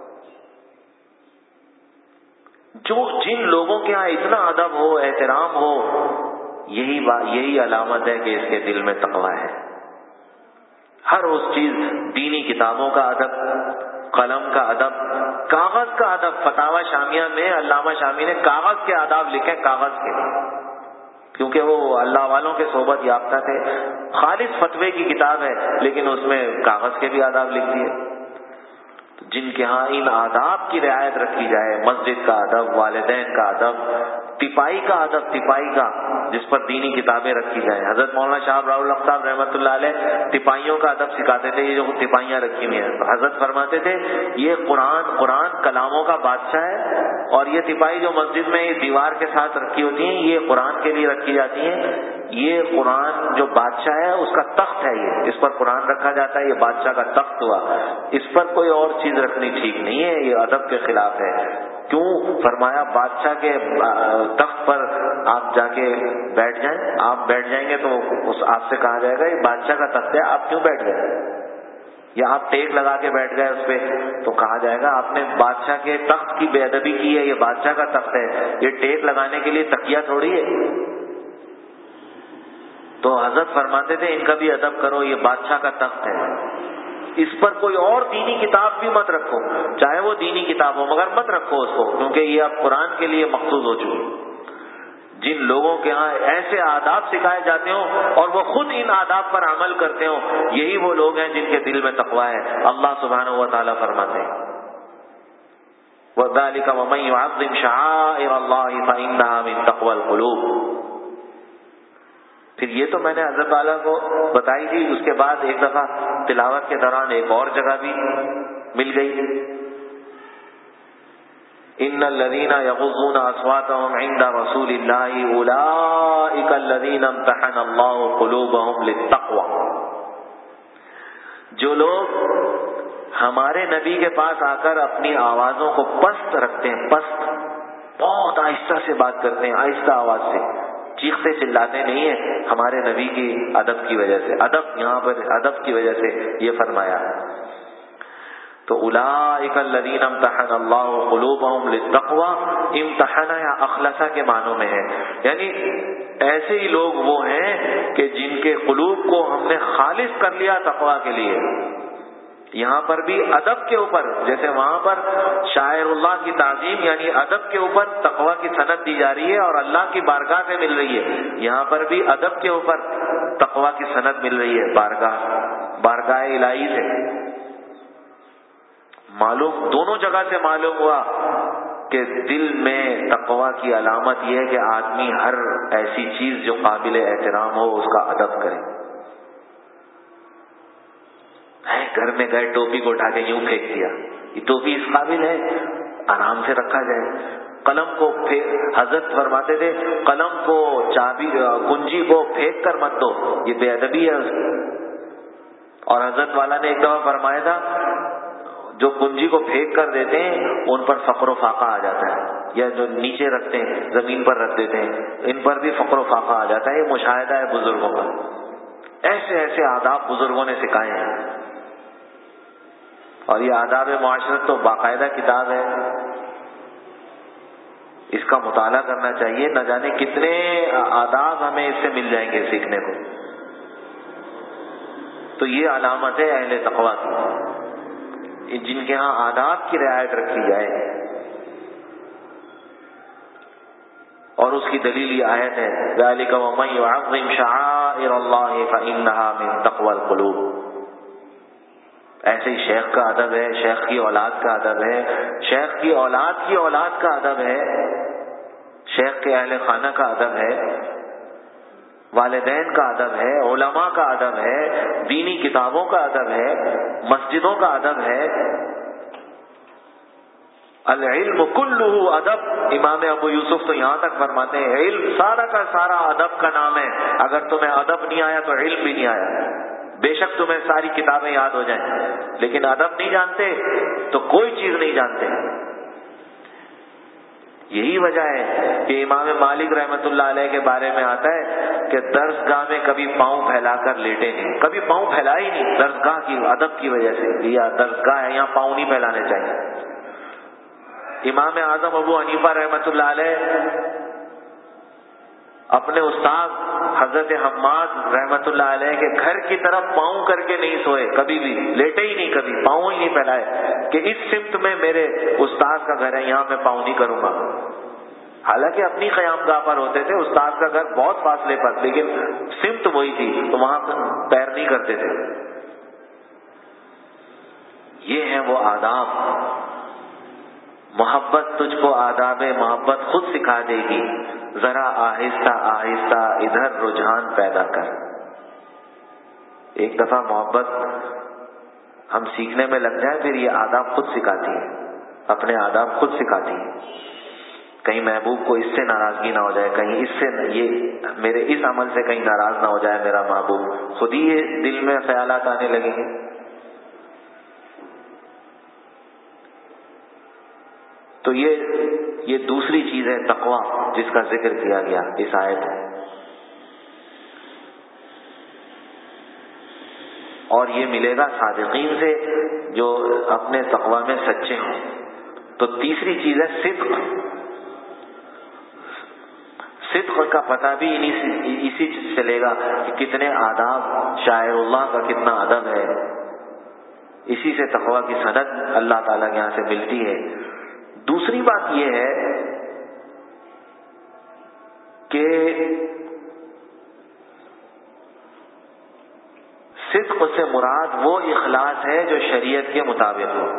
جو جن لوگوں کے ہاں اتنا ادب ہو، احترام ہو، یہی یہی علامت ہے کہ اس کے دل میں تقویٰ ہے۔ ہر اس چیز، دینی کتابوں کا ادب، قلم کا ادب، کاغذ کا ادب۔ فتاوی شامیہ میں علامہ شامی نے کاغذ کے آداب لکھے، کاغذ کے، کیونکہ وہ اللہ والوں کے صحبت یافتہ تھے۔ خالص فتوے کی کتاب ہے لیکن اس میں کاغذ کے بھی آداب لکھ دیے۔ جن کے ہاں ان آداب کی رعایت رکھی جائے، مسجد کا ادب، والدین کا ادب، تپائی کا ادب، تپائی کا جس پر دینی کتابیں رکھی جائیں۔ حضرت مولانا شاہ راؤ الحق صاحب رحمۃ اللہ علیہ تپائیوں کا ادب سکھاتے تھے، یہ جو تپائیاں رکھی ہوئی ہیں، حضرت فرماتے تھے یہ قرآن قرآن کلاموں کا بادشاہ ہے، اور یہ تپائی جو مسجد میں دیوار کے ساتھ رکھی ہوتی ہیں یہ قرآن کے لیے رکھی جاتی ہیں۔ یہ قرآن جو بادشاہ ہے اس کا تخت ہے، یہ اس پر قرآن رکھا جاتا ہے، یہ بادشاہ کا تخت ہوا، اس پر کوئی اور چیز رکھنی ٹھیک نہیں ہے، یہ ادب کے خلاف ہے۔ کیوں؟ فرمایا بادشاہ کے تخت پر آپ جا کے بیٹھ جائیں، آپ بیٹھ جائیں گے تو اس آپ سے کہا جائے گا یہ بادشاہ کا تخت ہے، آپ کیوں بیٹھ گئے؟ یا آپ ٹیک لگا کے بیٹھ گئے اس پہ تو کہا جائے گا آپ نے بادشاہ کے تخت کی بے ادبی کی ہے، یہ بادشاہ کا تخت ہے، یہ ٹیک لگانے کے لیے تکیہ تھوڑی ہے۔ تو حضرت فرماتے تھے ان کا بھی ادب کرو، یہ بادشاہ کا تخت ہے، اس پر کوئی اور دینی کتاب بھی مت رکھو، چاہے وہ دینی کتاب ہو، مگر مت رکھو اس کو، کیونکہ یہ اب قرآن کے لیے مخصوص ہو چکی۔ جن لوگوں کے ہاں ایسے آداب سکھائے جاتے ہوں اور وہ خود ان آداب پر عمل کرتے ہوں، یہی وہ لوگ ہیں جن کے دل میں تقویٰ ہے۔ اللہ سبحانہ و تعالیٰ فرماتے ہیں وَذَلِكَ وَمَن يُعَظِّمْ شَعَائِرَ اللَّهِ فَإِنَّهَا مِن تَقْوَى الْقُلُوبِ۔ پھر یہ تو میں نے حضرت والا کو بتائی تھی، اس کے بعد ایک دفعہ تلاوت کے دوران ایک اور جگہ بھی مل گئی، ان الذين يغضون اصواتهم عند رسول الله اولئك الذين امتحن الله قلوبهم للتقوى۔ جو لوگ ہمارے نبی کے پاس آ کر اپنی آوازوں کو پست رکھتے ہیں، پست، بہت آہستہ سے بات کرتے ہیں، آہستہ آواز سے، چیختے چلاتے نہیں ہیں، ہمارے نبی کی ادب کی وجہ سے، ادب یہاں پر ادب کی وجہ سے یہ فرمایا۔ تو اولئک الذین امتحن اللہ قلوبہم للتقوی، امتحن یا اخلص کے معنوں میں ہے، یعنی ایسے ہی لوگ وہ ہیں کہ جن کے قلوب کو ہم نے خالص کر لیا تقوی کے لیے۔ یہاں پر بھی ادب کے اوپر، جیسے وہاں پر شاعر اللہ کی تعظیم یعنی ادب کے اوپر تقوی کی سند دی جا رہی ہے اور اللہ کی بارگاہ سے مل رہی ہے، یہاں پر بھی ادب کے اوپر تقوی کی سند مل رہی ہے، بارگاہ بارگاہ الہی سے۔ معلوم دونوں جگہ سے معلوم ہوا کہ دل میں تقوی کی علامت یہ ہے کہ آدمی ہر ایسی چیز جو قابل احترام ہو اس کا ادب کرے۔ گھر میں گئے ٹوپی کو اٹھا کے یوں پھینک دیا، یہ ٹوپی اس قابل ہے؟ آرام سے رکھا جائے۔ قلم کو حضرت فرماتے تھے قلم کو چابی کنجی کو پھینک کر مت دو، یہ بے ادبی ہے۔ اور حضرت والا نے ایک دفعہ فرمایا تھا جو کنجی کو پھینک کر دیتے ہیں ان پر فقر و فاقہ آ جاتا ہے، یا جو نیچے رکھتے ہیں زمین پر رکھ دیتے ہیں ان پر بھی فقر و فاقہ آ جاتا ہے۔ یہ مشاہدہ ہے بزرگوں کا، ایسے ایسے آداب بزرگوں نے سکھائے ہیں، اور یہ آداب معاشرت تو باقاعدہ کتاب ہے، اس کا مطالعہ کرنا چاہیے، نہ جانے کتنے آداب ہمیں اس سے مل جائیں گے سیکھنے کو۔ تو یہ علامت ہے اہل تقویٰ کی، جن کے ہاں آداب کی رعایت رکھی جائے۔ اور اس کی دلیل یہ آیت ہے ذالک ومن یعظم شعائر اللہ فإنہا من تقوی القلوب۔ ایسے ہی شیخ کا ادب ہے، شیخ کی اولاد کا ادب ہے، شیخ کی اولاد کی اولاد کا ادب ہے، شیخ کے اہل خانہ کا ادب ہے، والدین کا ادب ہے، علماء کا ادب ہے، دینی کتابوں کا ادب ہے، مسجدوں کا ادب ہے۔ العلم کلہ ادب، امام ابو یوسف تو یہاں تک فرماتے ہیں علم سارا کا سارا ادب کا نام ہے، اگر تمہیں ادب نہیں آیا تو علم بھی نہیں آیا۔ بے شک تمہیں ساری کتابیں یاد ہو جائیں، لیکن ادب نہیں جانتے تو کوئی چیز نہیں جانتے۔ یہی وجہ ہے کہ امام مالک رحمت اللہ علیہ کے بارے میں آتا ہے کہ درسگاہ میں کبھی پاؤں پھیلا کر لیٹے نہیں، کبھی پاؤں پھیلا ہی نہیں، درسگاہ کی ادب کی وجہ سے، یا درسگاہ ہے یہاں پاؤں نہیں پھیلانے چاہیے۔ امام اعظم ابو حنیفہ رحمت اللہ علیہ اپنے استاد حضرت حماد رحمت اللہ علیہ کے گھر کی طرف پاؤں کر کے نہیں سوئے، کبھی بھی لیٹے ہی نہیں، کبھی پاؤں ہی نہیں پھیلائے کہ اس سمت میں میرے استاد کا گھر ہے، یہاں میں پاؤں نہیں کروں گا۔ حالانکہ اپنی قیام گاہ پر ہوتے تھے، استاد کا گھر بہت فاصلے پر، لیکن سمت وہی تھی تو وہاں پیر نہیں کرتے تھے۔ یہ ہیں وہ آداب۔ محبت تجھ کو آداب محبت خود سکھا دے گی، ذرا آہستہ آہستہ ادھر رجحان پیدا کر۔ ایک دفعہ محبت ہم سیکھنے میں لگ جائیں پھر یہ آداب خود سکھاتی ہے، اپنے آداب خود سکھاتی ہے۔ کہیں محبوب کو اس سے ناراضگی نہ ہو جائے، کہیں اس سے یہ میرے اس عمل سے کہیں ناراض نہ ہو جائے میرا محبوب، خود ہی یہ دل میں خیالات آنے لگیں گے۔ تو یہ یہ دوسری چیز ہے تقویٰ جس کا ذکر کیا گیا اس آیت میں، اور یہ ملے گا صادقین سے جو اپنے تقویٰ میں سچے ہوں۔ تو تیسری چیز ہے صدق۔ صدق کا پتہ بھی اسی سے چلے گا کہ کتنے آداب، شاعر اللہ کا کتنا ادب ہے، اسی سے تقویٰ کی سند اللہ تعالیٰ کے یہاں سے ملتی ہے۔ دوسری بات یہ ہے کہ صدق سے مراد وہ اخلاص ہے جو شریعت کے مطابق ہو۔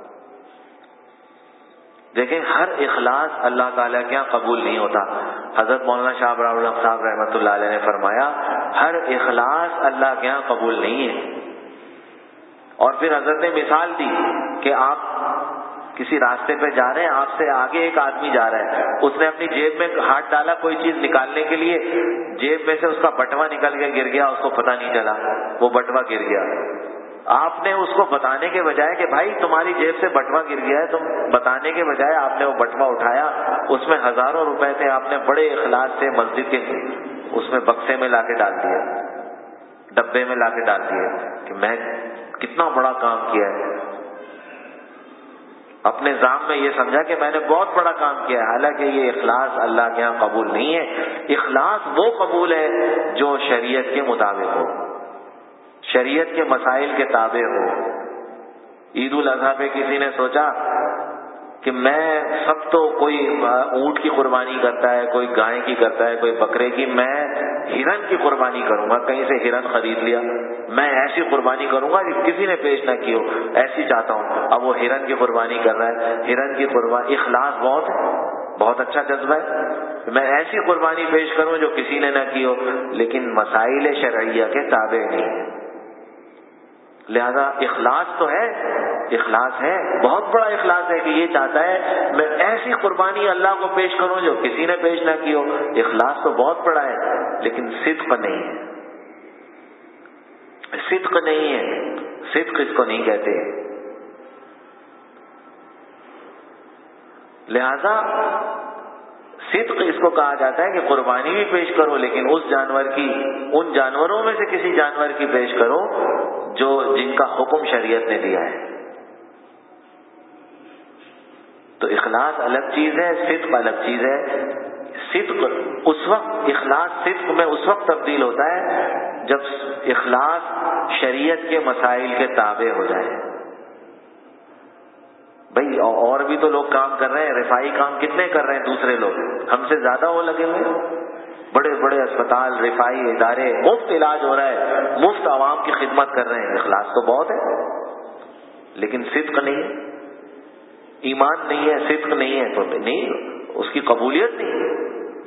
دیکھیں ہر اخلاص اللہ تعالیٰ کے یہاں قبول نہیں ہوتا۔ حضرت مولانا شاہ ابراہیم الحق صاحب رحمۃ اللہ علیہ نے فرمایا ہر اخلاص اللہ کے یہاں قبول نہیں ہے۔ اور پھر حضرت نے مثال دی کہ آپ کسی راستے پہ جا رہے ہیں، آپ سے آگے ایک آدمی جا رہا ہے، اس نے اپنی جیب میں ہاتھ ڈالا کوئی چیز نکالنے کے لیے، جیب میں سے اس کا بٹوا نکل کے گر گیا، اس کو پتہ نہیں چلا، وہ بٹوا گر گیا۔ آپ نے اس کو بتانے کے بجائے کہ بھائی تمہاری جیب سے بٹوا گر گیا ہے، تم بتانے کے بجائے آپ نے وہ بٹوا اٹھایا، اس میں ہزاروں روپے تھے، آپ نے بڑے اخلاص سے مسجد کے اس میں بکسے میں لا کے ڈال دیا، ڈبے میں لا کے ڈال دیا کہ میں کتنا بڑا کام کیا ہے۔ اپنے ذام میں یہ سمجھا کہ میں نے بہت بڑا کام کیا ہے، حالانکہ یہ اخلاص اللہ کے یہاں قبول نہیں ہے۔ اخلاص وہ قبول ہے جو شریعت کے مطابق ہو، شریعت کے مسائل کے تابع ہو۔ عید الاضحیٰ پہ کسی نے سوچا کہ میں سب تو کوئی اونٹ کی قربانی کرتا ہے، کوئی گائے کی کرتا ہے، کوئی بکرے کی، میں ہرن کی قربانی کروں گا، کہیں سے ہرن خرید لیا، میں ایسی قربانی کروں گا جو کسی نے پیش نہ کی ہو، ایسی چاہتا ہوں۔ اب وہ ہرن کی قربانی کر رہا ہے، ہرن کی قربانی، اخلاص بہت ہے، بہت اچھا جذبہ ہے، میں ایسی قربانی پیش کروں جو کسی نے نہ کی ہو، لیکن مسائل شرعیہ کے تابع نہیں ہے۔ لہذا اخلاص تو ہے، اخلاص ہے، بہت بڑا اخلاص ہے کہ یہ چاہتا ہے میں ایسی قربانی اللہ کو پیش کروں جو کسی نے پیش نہ کی ہو، اخلاص تو بہت بڑا ہے، لیکن صدق نہیں ہے، صدق نہیں ہے، صدق اس کو نہیں کہتے۔ لہذا صدق اس کو کہا جاتا ہے کہ قربانی بھی پیش کرو، لیکن اس جانور کی، ان جانوروں میں سے کسی جانور کی پیش کرو جو جن کا حکم شریعت نے دیا ہے۔ تو اخلاص الگ چیز ہے، صدق الگ چیز ہے۔ صدق اس وقت، اخلاص صدق میں اس وقت تبدیل ہوتا ہے جب اخلاص شریعت کے مسائل کے تابع ہو جائے۔ بھئی اور بھی تو لوگ کام کر رہے ہیں، رفائی کام کتنے کر رہے ہیں دوسرے لوگ، ہم سے زیادہ وہ لگے ہوئے، بڑے بڑے اسپتال، رفائی ادارے، مفت علاج ہو رہا ہے، مفت عوام کی خدمت کر رہے ہیں، اخلاص تو بہت ہے، لیکن صدق نہیں ہے، ایمان نہیں ہے، صدق نہیں ہے تو نہیں، اس کی قبولیت نہیں ہے۔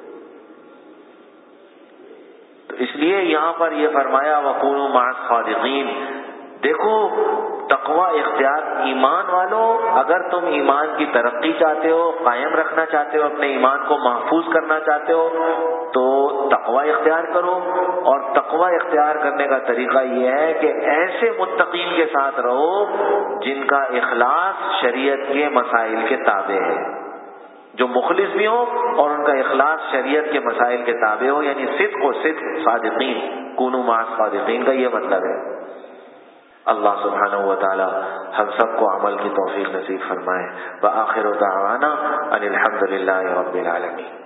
تو اس لیے یہاں پر یہ فرمایا وَكُونُوا مَعَ الصَّادِقِينَ۔ دیکھو تقوی اختیار، ایمان والو، اگر تم ایمان کی ترقی چاہتے ہو، قائم رکھنا چاہتے ہو، اپنے ایمان کو محفوظ کرنا چاہتے ہو تو تقوی اختیار کرو، اور تقوی اختیار کرنے کا طریقہ یہ ہے کہ ایسے متقین کے ساتھ رہو جن کا اخلاص شریعت کے مسائل کے تابع ہے، جو مخلص بھی ہوں اور ان کا اخلاص شریعت کے مسائل کے تابع ہو، یعنی صدق و صدق، صادقین، کونوا مع الصادقین کا یہ مطلب ہے۔ اللہ سبحانہ و تعالی ہم سب کو عمل کی توفیق نصیب فرمائے۔ وآخر دعوانا ان الحمد للہ رب العالمین۔